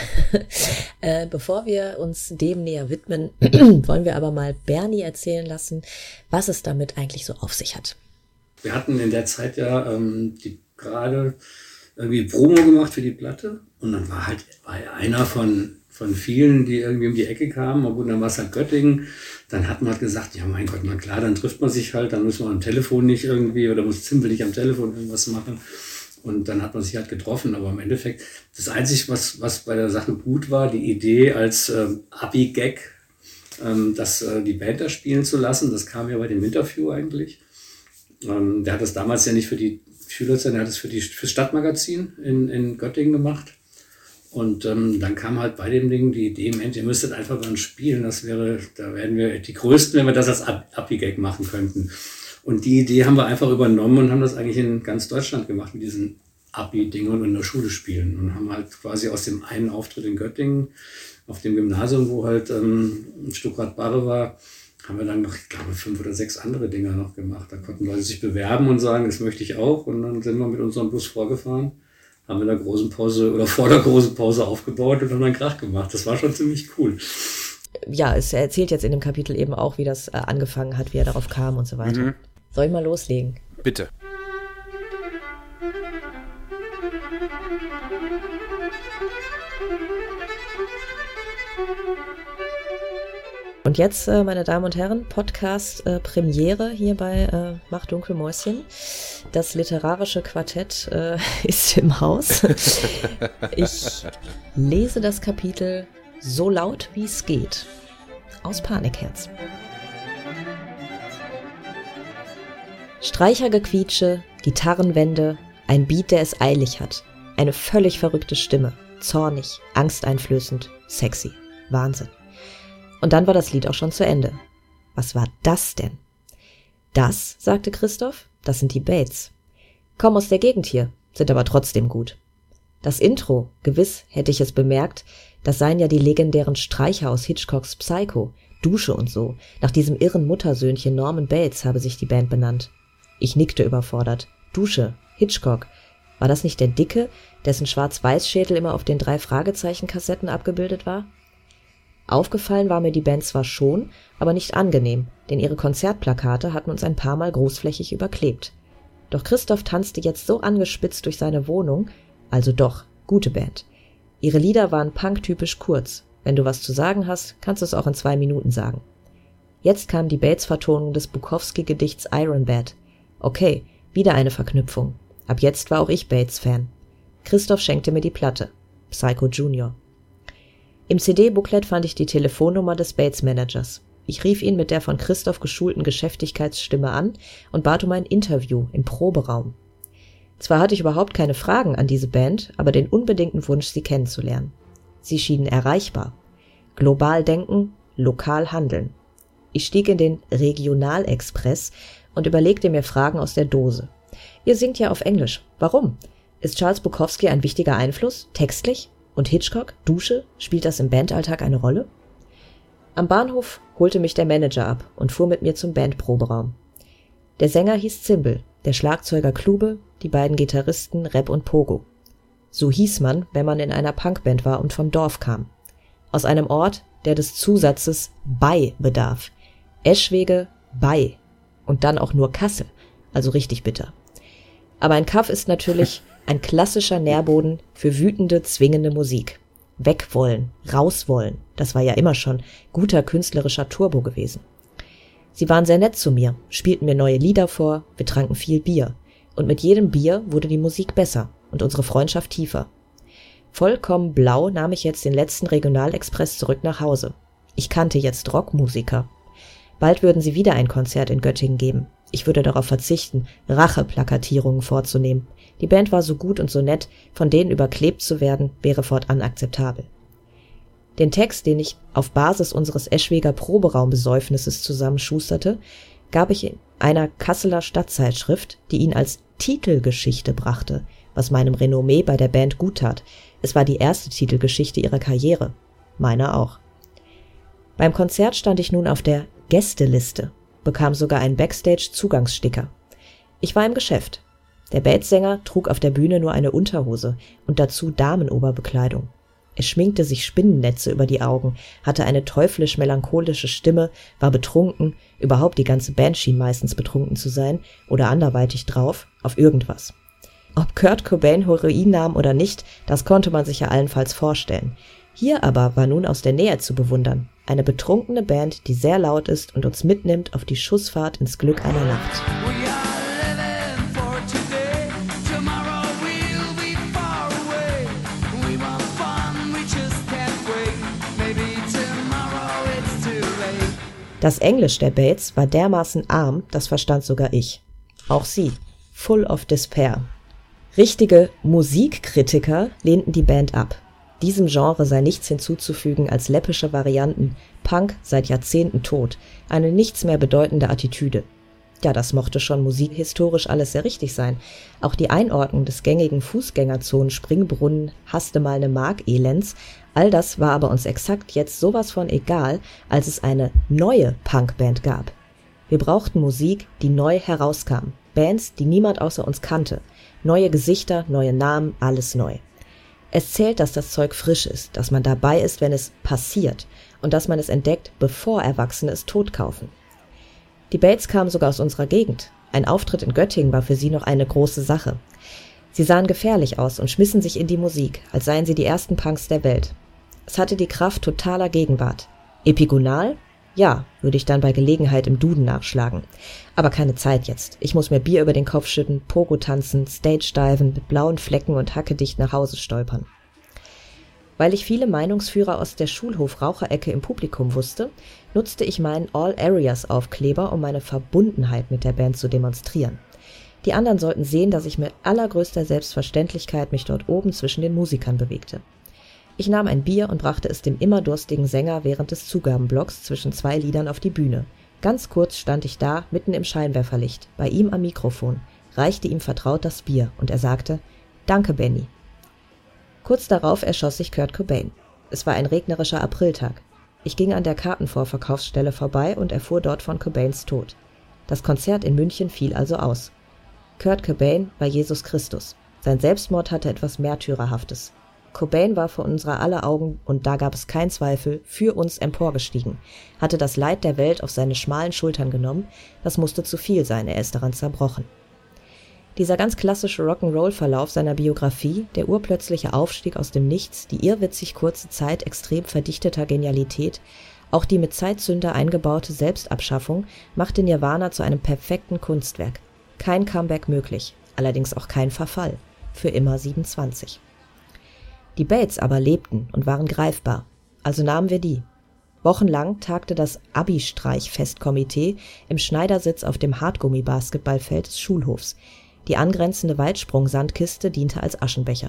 Bevor wir uns dem näher widmen, wollen wir aber mal Bernie erzählen lassen, was es damit eigentlich so auf sich hat. Wir hatten in der Zeit ja gerade irgendwie Promo gemacht für die Platte und dann war er einer von vielen, die irgendwie um die Ecke kamen, und dann war es halt Göttingen, dann hat man halt gesagt, ja mein Gott, na klar, dann trifft man sich halt, dann muss man am Telefon nicht irgendwie, oder muss Zimpel nicht am Telefon irgendwas machen, und dann hat man sich halt getroffen, aber im Endeffekt, das Einzige, was bei der Sache gut war, die Idee als Abi-Gag die Band da spielen zu lassen. Das kam ja bei dem Interview eigentlich. Der hat das damals ja nicht für die Schülerzeit, der hat es fürs Stadtmagazin in Göttingen gemacht. Und dann kam halt bei dem Ding die Idee, Mensch, ihr müsstet einfach mal spielen. Da werden wir die Größten, wenn wir das als Abi-Gag machen könnten. Und die Idee haben wir einfach übernommen und haben das eigentlich in ganz Deutschland gemacht mit diesen Abi-Ding und in der Schule spielen. Und haben halt quasi aus dem einen Auftritt in Göttingen auf dem Gymnasium, wo halt ein Stuckrad-Barre war, haben wir dann noch, ich glaube, 5 oder 6 andere Dinger noch gemacht. Da konnten Leute sich bewerben und sagen, das möchte ich auch. Und dann sind wir mit unserem Bus vorgefahren, haben in der großen Pause oder vor der großen Pause aufgebaut und haben dann Krach gemacht. Das war schon ziemlich cool. Ja, er erzählt jetzt in dem Kapitel eben auch, wie das angefangen hat, wie er darauf kam und so weiter. Mhm. Soll ich mal loslegen? Bitte. Und jetzt, meine Damen und Herren, Podcast-Premiere hier bei Mach Dunkel Mäuschen. Das literarische Quartett ist im Haus. Ich lese das Kapitel So laut wie es geht aus Panikherz. Streichergequietsche, Gitarrenwände, ein Beat, der es eilig hat, eine völlig verrückte Stimme, zornig, angsteinflößend, sexy, Wahnsinn. Und dann war das Lied auch schon zu Ende. Was war das denn? Das, sagte Christoph, das sind die Bates. Kommen aus der Gegend hier, sind aber trotzdem gut. Das Intro, gewiss hätte ich es bemerkt, das seien ja die legendären Streicher aus Hitchcocks Psycho, Dusche und so. Nach diesem irren Muttersöhnchen Norman Bates habe sich die Band benannt. Ich nickte überfordert. Dusche, Hitchcock. War das nicht der Dicke, dessen Schwarz-Weiß-Schädel immer auf den 3 Fragezeichen-Kassetten abgebildet war? Aufgefallen war mir die Band zwar schon, aber nicht angenehm, denn ihre Konzertplakate hatten uns ein paar Mal großflächig überklebt. Doch Christoph tanzte jetzt so angespitzt durch seine Wohnung, also doch, gute Band. Ihre Lieder waren punktypisch kurz. Wenn du was zu sagen hast, kannst du es auch in 2 Minuten sagen. Jetzt kam die Bates-Vertonung des Bukowski-Gedichts Iron Bad. Okay, wieder eine Verknüpfung. Ab jetzt war auch ich Bates-Fan. Christoph schenkte mir die Platte. Psycho Junior. Im CD-Booklet fand ich die Telefonnummer des Bates-Managers. Ich rief ihn mit der von Christoph geschulten Geschäftigkeitsstimme an und bat um ein Interview im Proberaum. Zwar hatte ich überhaupt keine Fragen an diese Band, aber den unbedingten Wunsch, sie kennenzulernen. Sie schienen erreichbar. Global denken, lokal handeln. Ich stieg in den Regionalexpress und überlegte mir Fragen aus der Dose. Ihr singt ja auf Englisch. Warum? Ist Charles Bukowski ein wichtiger Einfluss, textlich? Und Hitchcock, Dusche, spielt das im Bandalltag eine Rolle? Am Bahnhof holte mich der Manager ab und fuhr mit mir zum Bandproberaum. Der Sänger hieß Zimbel, der Schlagzeuger Klube, die beiden Gitarristen Rep und Pogo. So hieß man, wenn man in einer Punkband war und vom Dorf kam. Aus einem Ort, der des Zusatzes bei bedarf. Eschwege bei. Und dann auch nur Kassel, also richtig bitter. Aber ein Kaff ist natürlich ein klassischer Nährboden für wütende, zwingende Musik. Weg wollen, raus wollen, das war ja immer schon guter künstlerischer Turbo gewesen. Sie waren sehr nett zu mir, spielten mir neue Lieder vor, wir tranken viel Bier. Und mit jedem Bier wurde die Musik besser und unsere Freundschaft tiefer. Vollkommen blau nahm ich jetzt den letzten Regionalexpress zurück nach Hause. Ich kannte jetzt Rockmusiker. Bald würden sie wieder ein Konzert in Göttingen geben. Ich würde darauf verzichten, Racheplakatierungen vorzunehmen. Die Band war so gut und so nett, von denen überklebt zu werden, wäre fortan akzeptabel. Den Text, den ich auf Basis unseres Eschweger Proberaumbesäufnisses zusammenschusterte, gab ich in einer Kasseler Stadtzeitschrift, die ihn als Titelgeschichte brachte, was meinem Renommee bei der Band gut tat. Es war die erste Titelgeschichte ihrer Karriere. Meiner auch. Beim Konzert stand ich nun auf der Gästeliste, bekam sogar einen Backstage-Zugangssticker. Ich war im Geschäft. Der Bates-Sänger trug auf der Bühne nur eine Unterhose und dazu Damenoberbekleidung. Er schminkte sich Spinnennetze über die Augen, hatte eine teuflisch-melancholische Stimme, war betrunken, überhaupt die ganze Band schien meistens betrunken zu sein oder anderweitig drauf, auf irgendwas. Ob Kurt Cobain Heroin nahm oder nicht, das konnte man sich ja allenfalls vorstellen. Hier aber war nun aus der Nähe zu bewundern. Eine betrunkene Band, die sehr laut ist und uns mitnimmt auf die Schussfahrt ins Glück einer Nacht. Das Englisch der Bates war dermaßen arm, das verstand sogar ich. Auch sie. Full of despair. Richtige Musikkritiker lehnten die Band ab. Diesem Genre sei nichts hinzuzufügen als läppische Varianten, Punk seit Jahrzehnten tot, eine nichts mehr bedeutende Attitüde. Ja, das mochte schon musikhistorisch alles sehr richtig sein. Auch die Einordnung des gängigen Fußgängerzonen Springbrunnen, hasste mal ne Mark Elends, all das war aber uns exakt jetzt sowas von egal, als es eine neue Punkband gab. Wir brauchten Musik, die neu herauskam, Bands, die niemand außer uns kannte, neue Gesichter, neue Namen, alles neu. Es zählt, dass das Zeug frisch ist, dass man dabei ist, wenn es passiert und dass man es entdeckt, bevor Erwachsene es totkaufen. Die Bates kamen sogar aus unserer Gegend. Ein Auftritt in Göttingen war für sie noch eine große Sache. Sie sahen gefährlich aus und schmissen sich in die Musik, als seien sie die ersten Punks der Welt. Es hatte die Kraft totaler Gegenwart. Epigonal? Ja, würde ich dann bei Gelegenheit im Duden nachschlagen. Aber keine Zeit jetzt. Ich muss mir Bier über den Kopf schütten, Pogo tanzen, Stage-diven, mit blauen Flecken und hackedicht nach Hause stolpern. Weil ich viele Meinungsführer aus der Schulhof-Raucherecke im Publikum wusste, nutzte ich meinen All-Areas-Aufkleber, um meine Verbundenheit mit der Band zu demonstrieren. Die anderen sollten sehen, dass ich mit allergrößter Selbstverständlichkeit mich dort oben zwischen den Musikern bewegte. Ich nahm ein Bier und brachte es dem immer durstigen Sänger während des Zugabenblocks zwischen 2 Liedern auf die Bühne. Ganz kurz stand ich da, mitten im Scheinwerferlicht, bei ihm am Mikrofon, reichte ihm vertraut das Bier und er sagte: »Danke, Benny.« Kurz darauf erschoss sich Kurt Cobain. Es war ein regnerischer Apriltag. Ich ging an der Kartenvorverkaufsstelle vorbei und erfuhr dort von Cobains Tod. Das Konzert in München fiel also aus. Kurt Cobain war Jesus Christus. Sein Selbstmord hatte etwas Märtyrerhaftes. Cobain war vor unserer aller Augen, und da gab es keinen Zweifel, für uns emporgestiegen, hatte das Leid der Welt auf seine schmalen Schultern genommen, das musste zu viel sein, er ist daran zerbrochen. Dieser ganz klassische Rock'n'Roll-Verlauf seiner Biografie, der urplötzliche Aufstieg aus dem Nichts, die irrwitzig kurze Zeit extrem verdichteter Genialität, auch die mit Zeitzünder eingebaute Selbstabschaffung, machte Nirvana zu einem perfekten Kunstwerk. Kein Comeback möglich, allerdings auch kein Verfall. Für immer 27. Die Bates aber lebten und waren greifbar, also nahmen wir die. Wochenlang tagte das Abi-Streich-Festkomitee im Schneidersitz auf dem Hartgummi-Basketballfeld des Schulhofs. Die angrenzende Weitsprung-Sandkiste diente als Aschenbecher.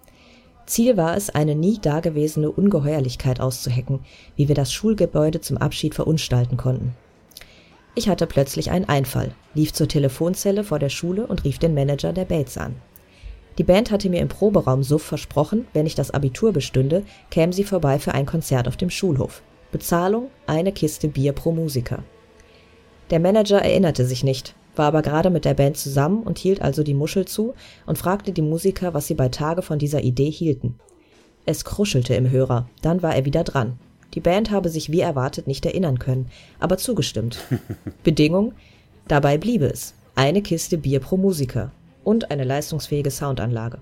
Ziel war es, eine nie dagewesene Ungeheuerlichkeit auszuhecken, wie wir das Schulgebäude zum Abschied verunstalten konnten. Ich hatte plötzlich einen Einfall, lief zur Telefonzelle vor der Schule und rief den Manager der Bates an. Die Band hatte mir im Proberaum Suff versprochen, wenn ich das Abitur bestünde, kämen sie vorbei für ein Konzert auf dem Schulhof. Bezahlung: 1 Kiste Bier pro Musiker. Der Manager erinnerte sich nicht, war aber gerade mit der Band zusammen und hielt also die Muschel zu und fragte die Musiker, was sie bei Tage von dieser Idee hielten. Es kruschelte im Hörer, dann war er wieder dran. Die Band habe sich wie erwartet nicht erinnern können, aber zugestimmt. Bedingung: dabei bliebe es: 1 Kiste Bier pro Musiker und eine leistungsfähige Soundanlage.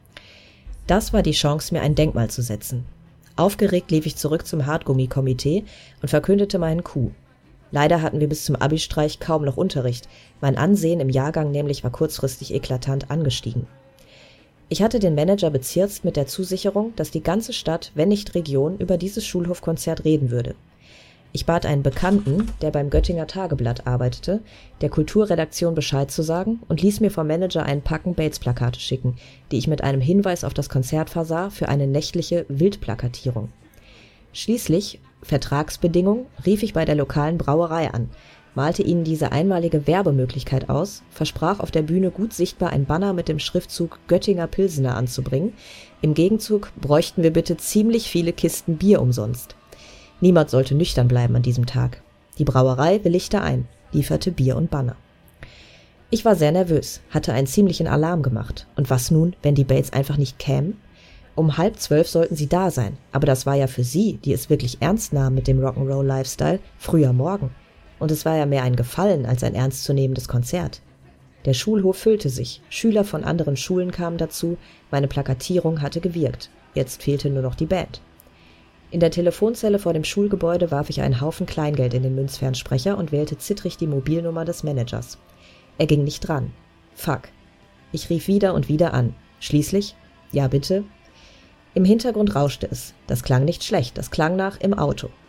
Das war die Chance, mir ein Denkmal zu setzen. Aufgeregt lief ich zurück zum Hartgummi-Komitee und verkündete meinen Coup. Leider hatten wir bis zum Abi-Streich kaum noch Unterricht, mein Ansehen im Jahrgang nämlich war kurzfristig eklatant angestiegen. Ich hatte den Manager bezirzt mit der Zusicherung, dass die ganze Stadt, wenn nicht Region, über dieses Schulhofkonzert reden würde. Ich bat einen Bekannten, der beim Göttinger Tageblatt arbeitete, der Kulturredaktion Bescheid zu sagen und ließ mir vom Manager einen Packen Bates-Plakate schicken, die ich mit einem Hinweis auf das Konzert versah für eine nächtliche Wildplakatierung. Schließlich, Vertragsbedingung, rief ich bei der lokalen Brauerei an, malte ihnen diese einmalige Werbemöglichkeit aus, versprach auf der Bühne gut sichtbar ein Banner mit dem Schriftzug Göttinger Pilsener anzubringen. Im Gegenzug bräuchten wir bitte ziemlich viele Kisten Bier umsonst. Niemand sollte nüchtern bleiben an diesem Tag. Die Brauerei willigte ein, lieferte Bier und Banner. Ich war sehr nervös, hatte einen ziemlichen Alarm gemacht. Und was nun, wenn die Bates einfach nicht kämen? Um 11:30 sollten sie da sein, aber das war ja für sie, die es wirklich ernst nahmen mit dem Rock'n'Roll-Lifestyle, früher Morgen. Und es war ja mehr ein Gefallen als ein ernstzunehmendes Konzert. Der Schulhof füllte sich, Schüler von anderen Schulen kamen dazu, meine Plakatierung hatte gewirkt. Jetzt fehlte nur noch die Band. In der Telefonzelle vor dem Schulgebäude warf ich einen Haufen Kleingeld in den Münzfernsprecher und wählte zittrig die Mobilnummer des Managers. Er ging nicht dran. Fuck. Ich rief wieder und wieder an. Schließlich: Ja, bitte? Im Hintergrund rauschte es. Das klang nicht schlecht, das klang nach im Auto.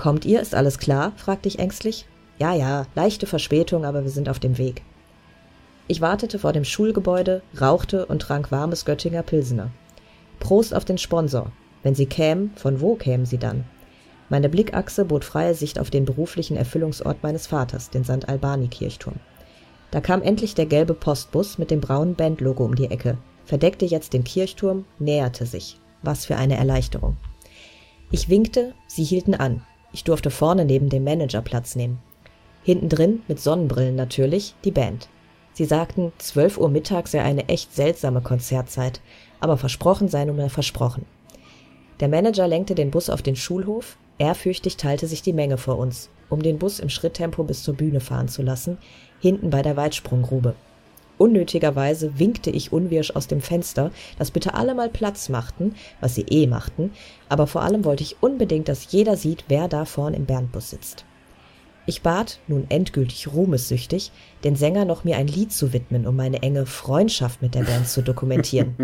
»Kommt ihr? Ist alles klar?« fragte ich ängstlich. »Ja, leichte Verspätung, aber wir sind auf dem Weg.« Ich wartete vor dem Schulgebäude, rauchte und trank warmes Göttinger Pilsener. Prost auf den Sponsor. Wenn sie kämen, von wo kämen sie dann? Meine Blickachse bot freie Sicht auf den beruflichen Erfüllungsort meines Vaters, den St. Albani-Kirchturm. Da kam endlich der gelbe Postbus mit dem braunen Bandlogo um die Ecke, verdeckte jetzt den Kirchturm, näherte sich. Was für eine Erleichterung. Ich winkte, sie hielten an. Ich durfte vorne neben dem Manager Platz nehmen. Hinten drin, mit Sonnenbrillen natürlich, die Band. Sie sagten, 12 Uhr mittags sei eine echt seltsame Konzertzeit, aber versprochen sei nun mal versprochen. Der Manager lenkte den Bus auf den Schulhof, ehrfürchtig teilte sich die Menge vor uns, um den Bus im Schritttempo bis zur Bühne fahren zu lassen, hinten bei der Weitsprunggrube. Unnötigerweise winkte ich unwirsch aus dem Fenster, dass bitte alle mal Platz machten, was sie machten, aber vor allem wollte ich unbedingt, dass jeder sieht, wer da vorn im Bandbus sitzt. Ich bat, nun endgültig ruhmessüchtig, den Sänger noch mir ein Lied zu widmen, um meine enge Freundschaft mit der Band zu dokumentieren.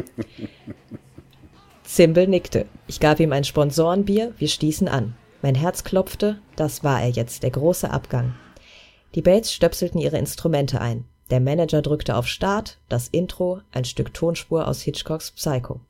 Zimbel nickte. Ich gab ihm ein Sponsorenbier, wir stießen an. Mein Herz klopfte, das war er jetzt, der große Abgang. Die Bates stöpselten ihre Instrumente ein. Der Manager drückte auf Start, das Intro, ein Stück Tonspur aus Hitchcocks Psycho.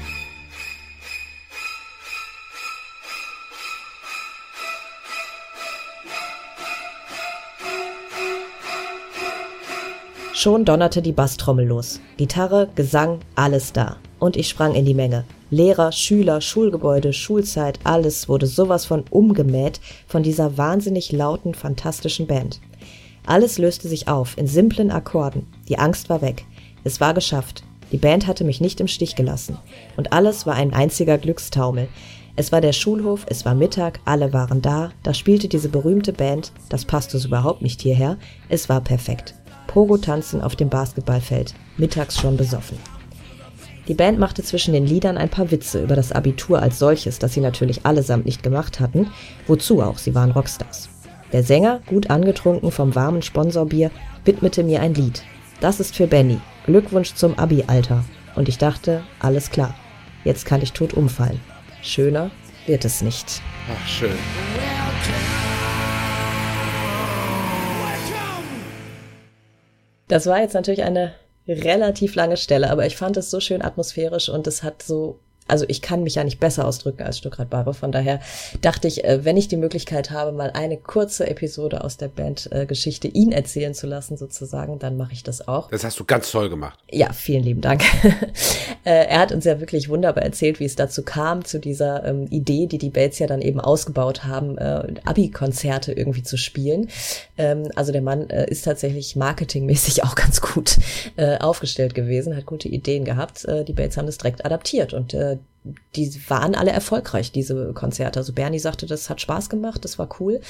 Schon donnerte die Basstrommel los. Gitarre, Gesang, alles da. Und ich sprang in die Menge. Lehrer, Schüler, Schulgebäude, Schulzeit, alles wurde sowas von umgemäht von dieser wahnsinnig lauten, fantastischen Band. Alles löste sich auf, in simplen Akkorden. Die Angst war weg. Es war geschafft. Die Band hatte mich nicht im Stich gelassen. Und alles war ein einziger Glückstaumel. Es war der Schulhof, es war Mittag, alle waren da, da spielte diese berühmte Band, das passte so überhaupt nicht hierher, es war perfekt. Pogo-Tanzen auf dem Basketballfeld, mittags schon besoffen. Die Band machte zwischen den Liedern ein paar Witze über das Abitur als solches, das sie natürlich allesamt nicht gemacht hatten, wozu auch, sie waren Rockstars. Der Sänger, gut angetrunken vom warmen Sponsorbier, widmete mir ein Lied. Das ist für Benny, Glückwunsch zum Abi-Alter. Und ich dachte, alles klar, jetzt kann ich tot umfallen. Schöner wird es nicht. Ach, schön. Das war jetzt natürlich eine relativ lange Stelle, aber ich fand es so schön atmosphärisch und es hat so, also ich kann mich ja nicht besser ausdrücken als Stuckrad Barre, von daher dachte ich, wenn ich die Möglichkeit habe, mal eine kurze Episode aus der Bandgeschichte ihn erzählen zu lassen sozusagen, dann mache ich das auch. Das hast du ganz toll gemacht. Ja, vielen lieben Dank. Er hat uns ja wirklich wunderbar erzählt, wie es dazu kam, zu dieser Idee, die Bates ja dann eben ausgebaut haben, Abi-Konzerte irgendwie zu spielen. Also der Mann ist tatsächlich marketingmäßig auch ganz gut aufgestellt gewesen, hat gute Ideen gehabt. Die Bates haben das direkt adaptiert und die waren alle erfolgreich, diese Konzerte. Also Bernie sagte, das hat Spaß gemacht, das war cool.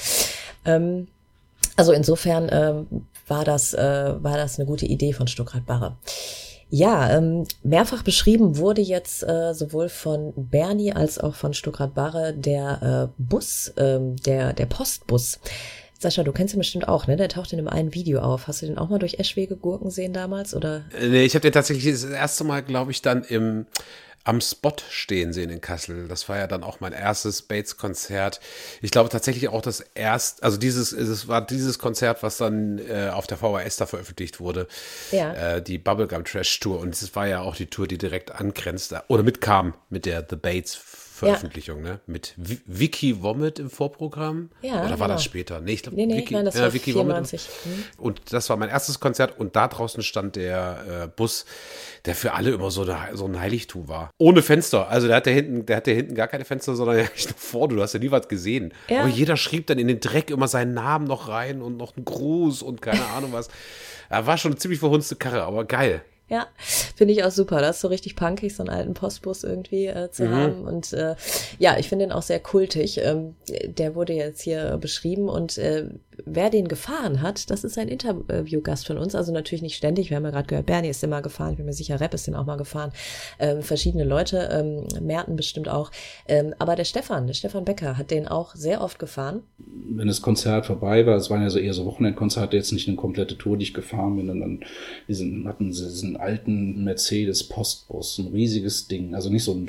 Also insofern war das eine gute Idee von Stuckrad Barre. Ja, mehrfach beschrieben wurde jetzt sowohl von Bernie als auch von Stuckrad Barre der Bus, der Postbus. Sascha, du kennst ihn bestimmt auch, ne? Der taucht in einem einen Video auf. Hast du den auch mal durch Eschwege gurken sehen damals, oder? Nee, ich habe den tatsächlich das erste Mal, glaube ich, dann am Spot stehen sehen in Kassel. Das war ja dann auch mein erstes Bates-Konzert. Ich glaube tatsächlich auch es war dieses Konzert, was dann auf der VHS da veröffentlicht wurde. Ja. Die Bubblegum Trash Tour. Und es war ja auch die Tour, die direkt angrenzte oder mitkam mit der The Bates Veröffentlichung, ja. Ne? Mit Vicky Vomit im Vorprogramm. Ja, oder war das später? Nee, ich glaube, das war Vicky 94. Vomit. Und das war mein erstes Konzert und da draußen stand der Bus, der für alle immer so ein Heiligtum war. Ohne Fenster. Also der hat ja hinten gar keine Fenster, sondern ja nicht nur vorne. Du hast ja nie was gesehen. Ja. Aber jeder schrieb dann in den Dreck immer seinen Namen noch rein und noch einen Gruß und keine Ahnung was. Er war schon eine ziemlich verhunzte Karre, aber geil. Ja, finde ich auch super. Das ist so richtig punkig, so einen alten Postbus irgendwie zu haben. Und ja, ich finde ihn auch sehr kultig. Der wurde jetzt hier beschrieben und wer den gefahren hat, das ist ein Interviewgast von uns. Also natürlich nicht ständig. Wir haben ja gerade gehört, Bernie ist den mal gefahren. Ich bin mir sicher, Rap ist den auch mal gefahren. Verschiedene Leute, Merten bestimmt auch. Aber der Stefan Becker hat den auch sehr oft gefahren. Wenn das Konzert vorbei war, es waren ja so eher so Wochenendkonzerte, jetzt nicht eine komplette Tour, die ich gefahren bin, sondern hatten sie diesen alten Mercedes Postbus, ein riesiges Ding, also nicht so ein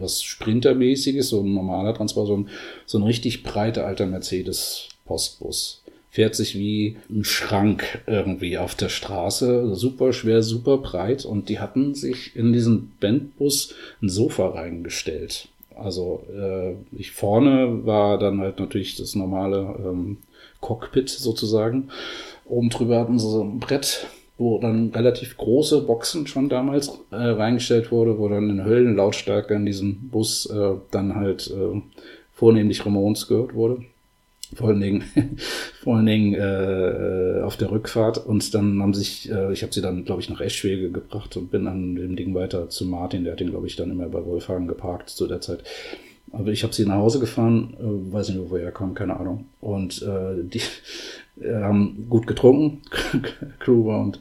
was Sprintermäßiges, so ein normaler Transport, so ein richtig breiter alter Mercedes-Postbus. Fährt sich wie ein Schrank irgendwie auf der Straße, super schwer, super breit, und die hatten sich in diesen Bandbus ein Sofa reingestellt. Also vorne war dann halt natürlich das normale Cockpit sozusagen. Oben drüber hatten sie so ein Brett, wo dann relativ große Boxen schon damals reingestellt wurde, wo dann in Höllenlautstärke in diesem Bus dann halt vornehmlich Ramones gehört wurde. Vor allen Dingen auf der Rückfahrt. Und dann haben sich, ich habe sie dann, glaube ich, nach Eschwege gebracht und bin an dem Ding weiter zu Martin. Der hat den, glaube ich, dann immer bei Wolfhagen geparkt zu der Zeit. Aber ich habe sie nach Hause gefahren, weiß nicht, woher kam, keine Ahnung. Und die haben gut getrunken, Kruger und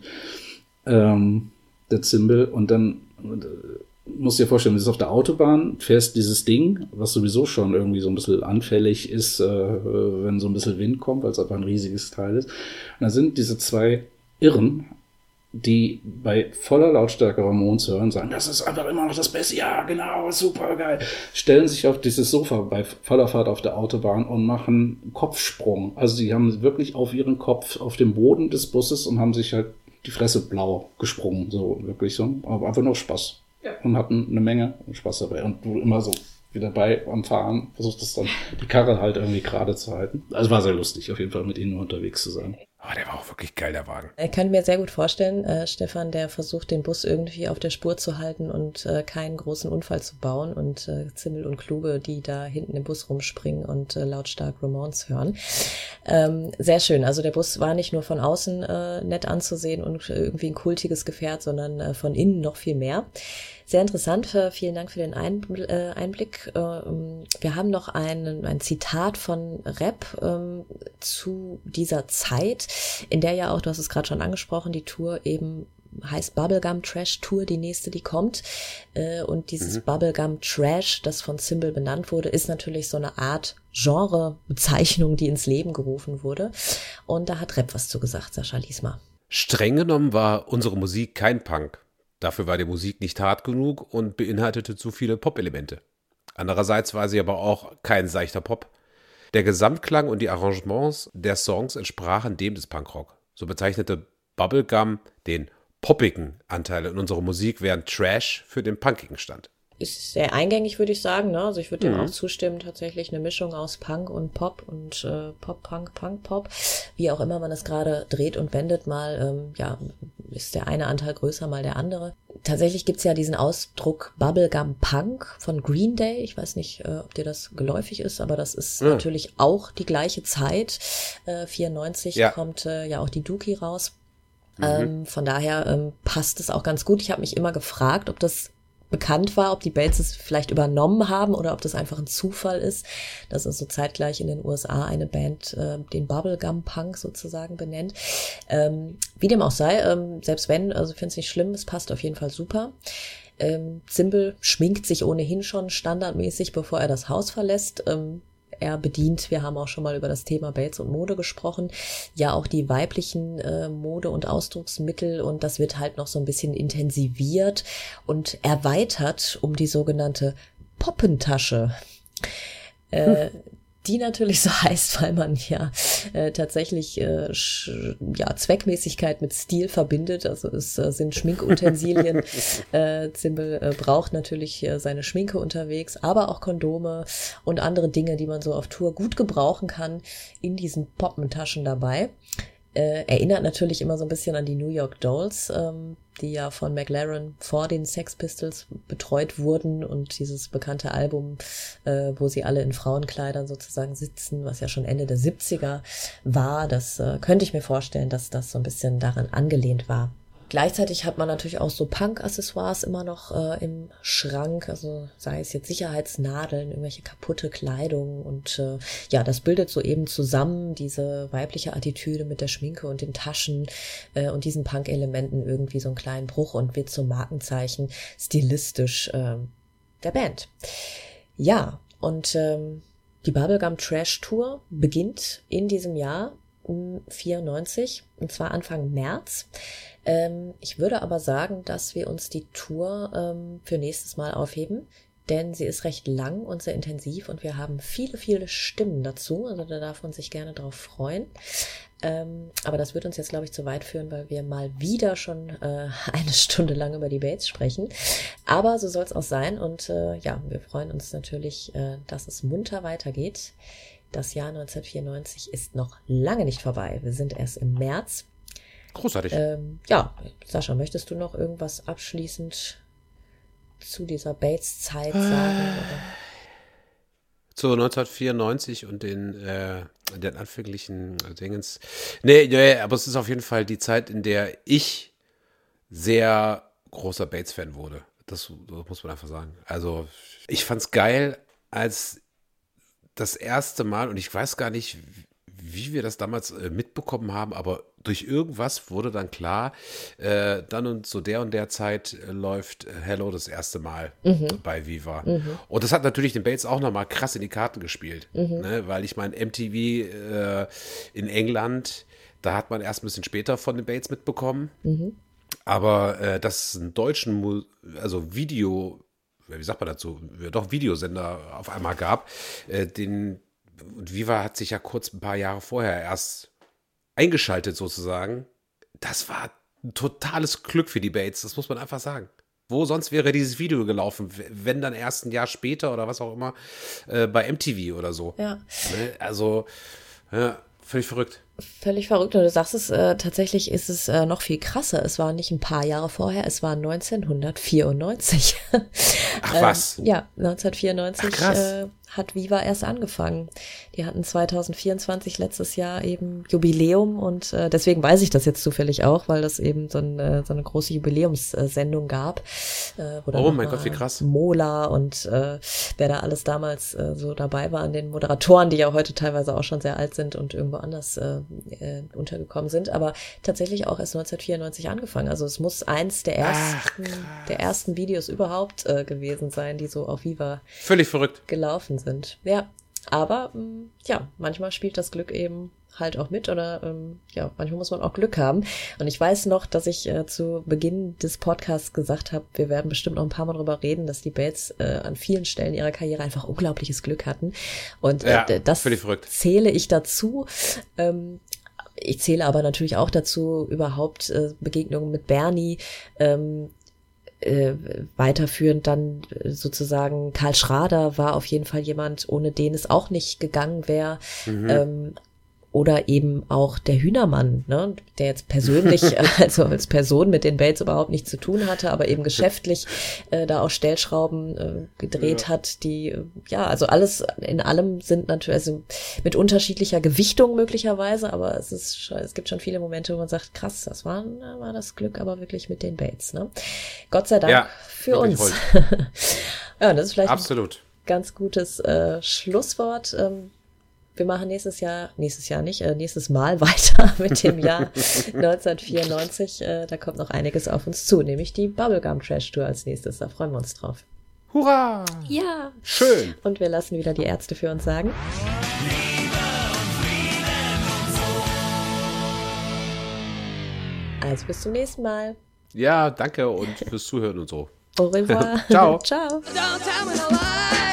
der Zimbel. Und dann musst du dir vorstellen, du bist auf der Autobahn, fährst dieses Ding, was sowieso schon irgendwie so ein bisschen anfällig ist, wenn so ein bisschen Wind kommt, weil es einfach ein riesiges Teil ist. Und da sind diese zwei Irren, die bei voller Lautstärke Ramones hören, sagen, das ist einfach immer noch das Beste, ja genau, super geil, stellen sich auf dieses Sofa bei voller Fahrt auf der Autobahn und machen einen Kopfsprung. Also die haben wirklich auf ihren Kopf auf dem Boden des Busses und haben sich halt die Fresse blau gesprungen, so wirklich so, aber einfach nur Spaß. Ja. Und hatten eine Menge Spaß dabei. Und du immer so wieder bei am Fahren versuchst es dann, die Karre halt irgendwie gerade zu halten. Also war sehr lustig, auf jeden Fall mit ihnen unterwegs zu sein. Oh, der war auch wirklich geil, der Wagen. Ich kann mir sehr gut vorstellen, Stefan, der versucht, den Bus irgendwie auf der Spur zu halten und keinen großen Unfall zu bauen, und Zimmel und Kluge, die da hinten im Bus rumspringen und lautstark Ramones hören. Sehr schön. Also der Bus war nicht nur von außen nett anzusehen und irgendwie ein kultiges Gefährt, sondern von innen noch viel mehr. Sehr interessant, vielen Dank für den Einblick. Wir haben noch ein Zitat von Rap zu dieser Zeit, in der ja auch, du hast es gerade schon angesprochen, die Tour eben heißt Bubblegum Trash Tour, die nächste, die kommt. Und dieses Bubblegum Trash, das von Zimbel benannt wurde, ist natürlich so eine Art Genrebezeichnung, die ins Leben gerufen wurde. Und da hat Rap was zu gesagt, Sascha, lies mal. Streng genommen war unsere Musik kein Punk. Dafür war die Musik nicht hart genug und beinhaltete zu viele Pop-Elemente. Andererseits war sie aber auch kein seichter Pop. Der Gesamtklang und die Arrangements der Songs entsprachen dem des Punkrock. So bezeichnete Bubblegum den poppigen Anteil in unserer Musik, während Trash für den punkigen stand. Ist sehr eingängig, würde ich sagen, ne? Also ich würde dem auch zustimmen, tatsächlich eine Mischung aus Punk und Pop und Pop, Punk, Punk, Pop. Wie auch immer man es gerade dreht und wendet, mal ist der eine Anteil größer, mal der andere. Tatsächlich gibt's ja diesen Ausdruck Bubblegum Punk von Green Day. Ich weiß nicht, ob dir das geläufig ist, aber das ist natürlich auch die gleiche Zeit. 94 kommt ja auch die Dookie raus. Von daher passt es auch ganz gut. Ich habe mich immer gefragt, ob das bekannt war, ob die Bells es vielleicht übernommen haben oder ob das einfach ein Zufall ist, dass es so zeitgleich in den USA eine Band den Bubblegum Punk sozusagen benennt. Wie dem auch sei, selbst wenn, also ich finde es nicht schlimm, es passt auf jeden Fall super. Zimbel schminkt sich ohnehin schon standardmäßig, bevor er das Haus verlässt. Er bedient, wir haben auch schon mal über das Thema Bells und Mode gesprochen, ja auch die weiblichen Mode- und Ausdrucksmittel, und das wird halt noch so ein bisschen intensiviert und erweitert um die sogenannte Poppentasche. Die natürlich so heißt, weil man ja tatsächlich Zweckmäßigkeit mit Stil verbindet. Also es sind Schminkutensilien. Zimbel braucht natürlich seine Schminke unterwegs, aber auch Kondome und andere Dinge, die man so auf Tour gut gebrauchen kann, in diesen Poppentaschen dabei. Erinnert natürlich immer so ein bisschen an die New York Dolls, die ja von McLaren vor den Sex Pistols betreut wurden, und dieses bekannte Album, wo sie alle in Frauenkleidern sozusagen sitzen, was ja schon Ende der 70er war, das könnte ich mir vorstellen, dass das so ein bisschen daran angelehnt war. Gleichzeitig hat man natürlich auch so Punk-Accessoires immer noch im Schrank, also sei es jetzt Sicherheitsnadeln, irgendwelche kaputte Kleidung, und das bildet so eben zusammen diese weibliche Attitüde mit der Schminke und den Taschen und diesen Punk-Elementen irgendwie so einen kleinen Bruch und wird zum Markenzeichen stilistisch der Band. Ja, und die Bubblegum Trash Tour beginnt in diesem Jahr 94, und zwar Anfang März. Ich würde aber sagen, dass wir uns die Tour für nächstes Mal aufheben. denn sie ist recht lang und sehr intensiv und wir haben viele, viele Stimmen dazu, also da darf man sich gerne drauf freuen. Aber das wird uns jetzt, glaube ich, zu weit führen, weil wir mal wieder schon eine Stunde lang über die Bates sprechen. Aber so soll es auch sein und wir freuen uns natürlich, dass es munter weitergeht. Das Jahr 1994 ist noch lange nicht vorbei. Wir sind erst im März. Großartig. Sascha, möchtest du noch irgendwas abschließend zu dieser Bates-Zeit sagen? Zu 1994 und den anfänglichen Dingens. Nee, aber es ist auf jeden Fall die Zeit, in der ich sehr großer Bates-Fan wurde. Das muss man einfach sagen. Also ich fand's geil, als das erste Mal, und ich weiß gar nicht, wie wir das damals mitbekommen haben, aber durch irgendwas wurde dann klar, dann und zu der und der Zeit läuft Hello das erste Mal bei Viva. Und das hat natürlich den Bates auch nochmal krass in die Karten gespielt, ne? Weil ich meine, MTV in England, da hat man erst ein bisschen später von den Bates mitbekommen, aber dass es einen deutschen, wie sagt man dazu, doch Videosender auf einmal gab, und Viva hat sich ja kurz ein paar Jahre vorher erst eingeschaltet sozusagen. Das war ein totales Glück für die Bates, das muss man einfach sagen. Wo sonst wäre dieses Video gelaufen, wenn dann erst ein Jahr später oder was auch immer, bei MTV oder so. Ja. Ne? Also, ja, völlig verrückt. Völlig verrückt. Und du sagst es, tatsächlich ist es noch viel krasser. Es war nicht ein paar Jahre vorher, es war 1994. Ach was? 1994 Ach, krass. hat Viva erst angefangen. Die hatten 2024 letztes Jahr eben Jubiläum und deswegen weiß ich das jetzt zufällig auch, weil das eben so eine große Jubiläumssendung gab. Oh mein Gott, wie krass. Mola und wer da alles damals so dabei war an den Moderatoren, die ja heute teilweise auch schon sehr alt sind und irgendwo anders untergekommen sind, aber tatsächlich auch erst 1994 angefangen. Also es muss eins der ersten Videos überhaupt gewesen sein, die so auf Viva völlig verrückt gelaufen sind. Ja, aber manchmal spielt das Glück eben halt auch mit oder manchmal muss man auch Glück haben. Und ich weiß noch, dass ich zu Beginn des Podcasts gesagt habe, wir werden bestimmt noch ein paar Mal drüber reden, dass die Bates an vielen Stellen ihrer Karriere einfach unglaubliches Glück hatten. Und das zähle ich dazu. Ich zähle aber natürlich auch dazu überhaupt Begegnungen mit Bernie, weiterführend dann sozusagen Karl Schrader war auf jeden Fall jemand, ohne den es auch nicht gegangen wäre. Oder eben auch der Hühnermann, ne, der jetzt persönlich, also als Person mit den Bates überhaupt nichts zu tun hatte, aber eben geschäftlich da auch Stellschrauben gedreht hat, die, also alles in allem sind natürlich, also mit unterschiedlicher Gewichtung möglicherweise, aber es gibt schon viele Momente, wo man sagt, krass, das war das Glück aber wirklich mit den Bates, ne? Gott sei Dank für uns. Ja, das ist vielleicht absolut ein ganz gutes Schlusswort. Wir machen nächstes Mal weiter mit dem Jahr 1994. Da kommt noch einiges auf uns zu, nämlich die Bubblegum Trash Tour als nächstes. Da freuen wir uns drauf. Hurra! Ja! Schön! Und wir lassen wieder die Ärzte für uns sagen. Also bis zum nächsten Mal. Ja, danke und fürs Zuhören und so. Au revoir. Ciao. Ciao.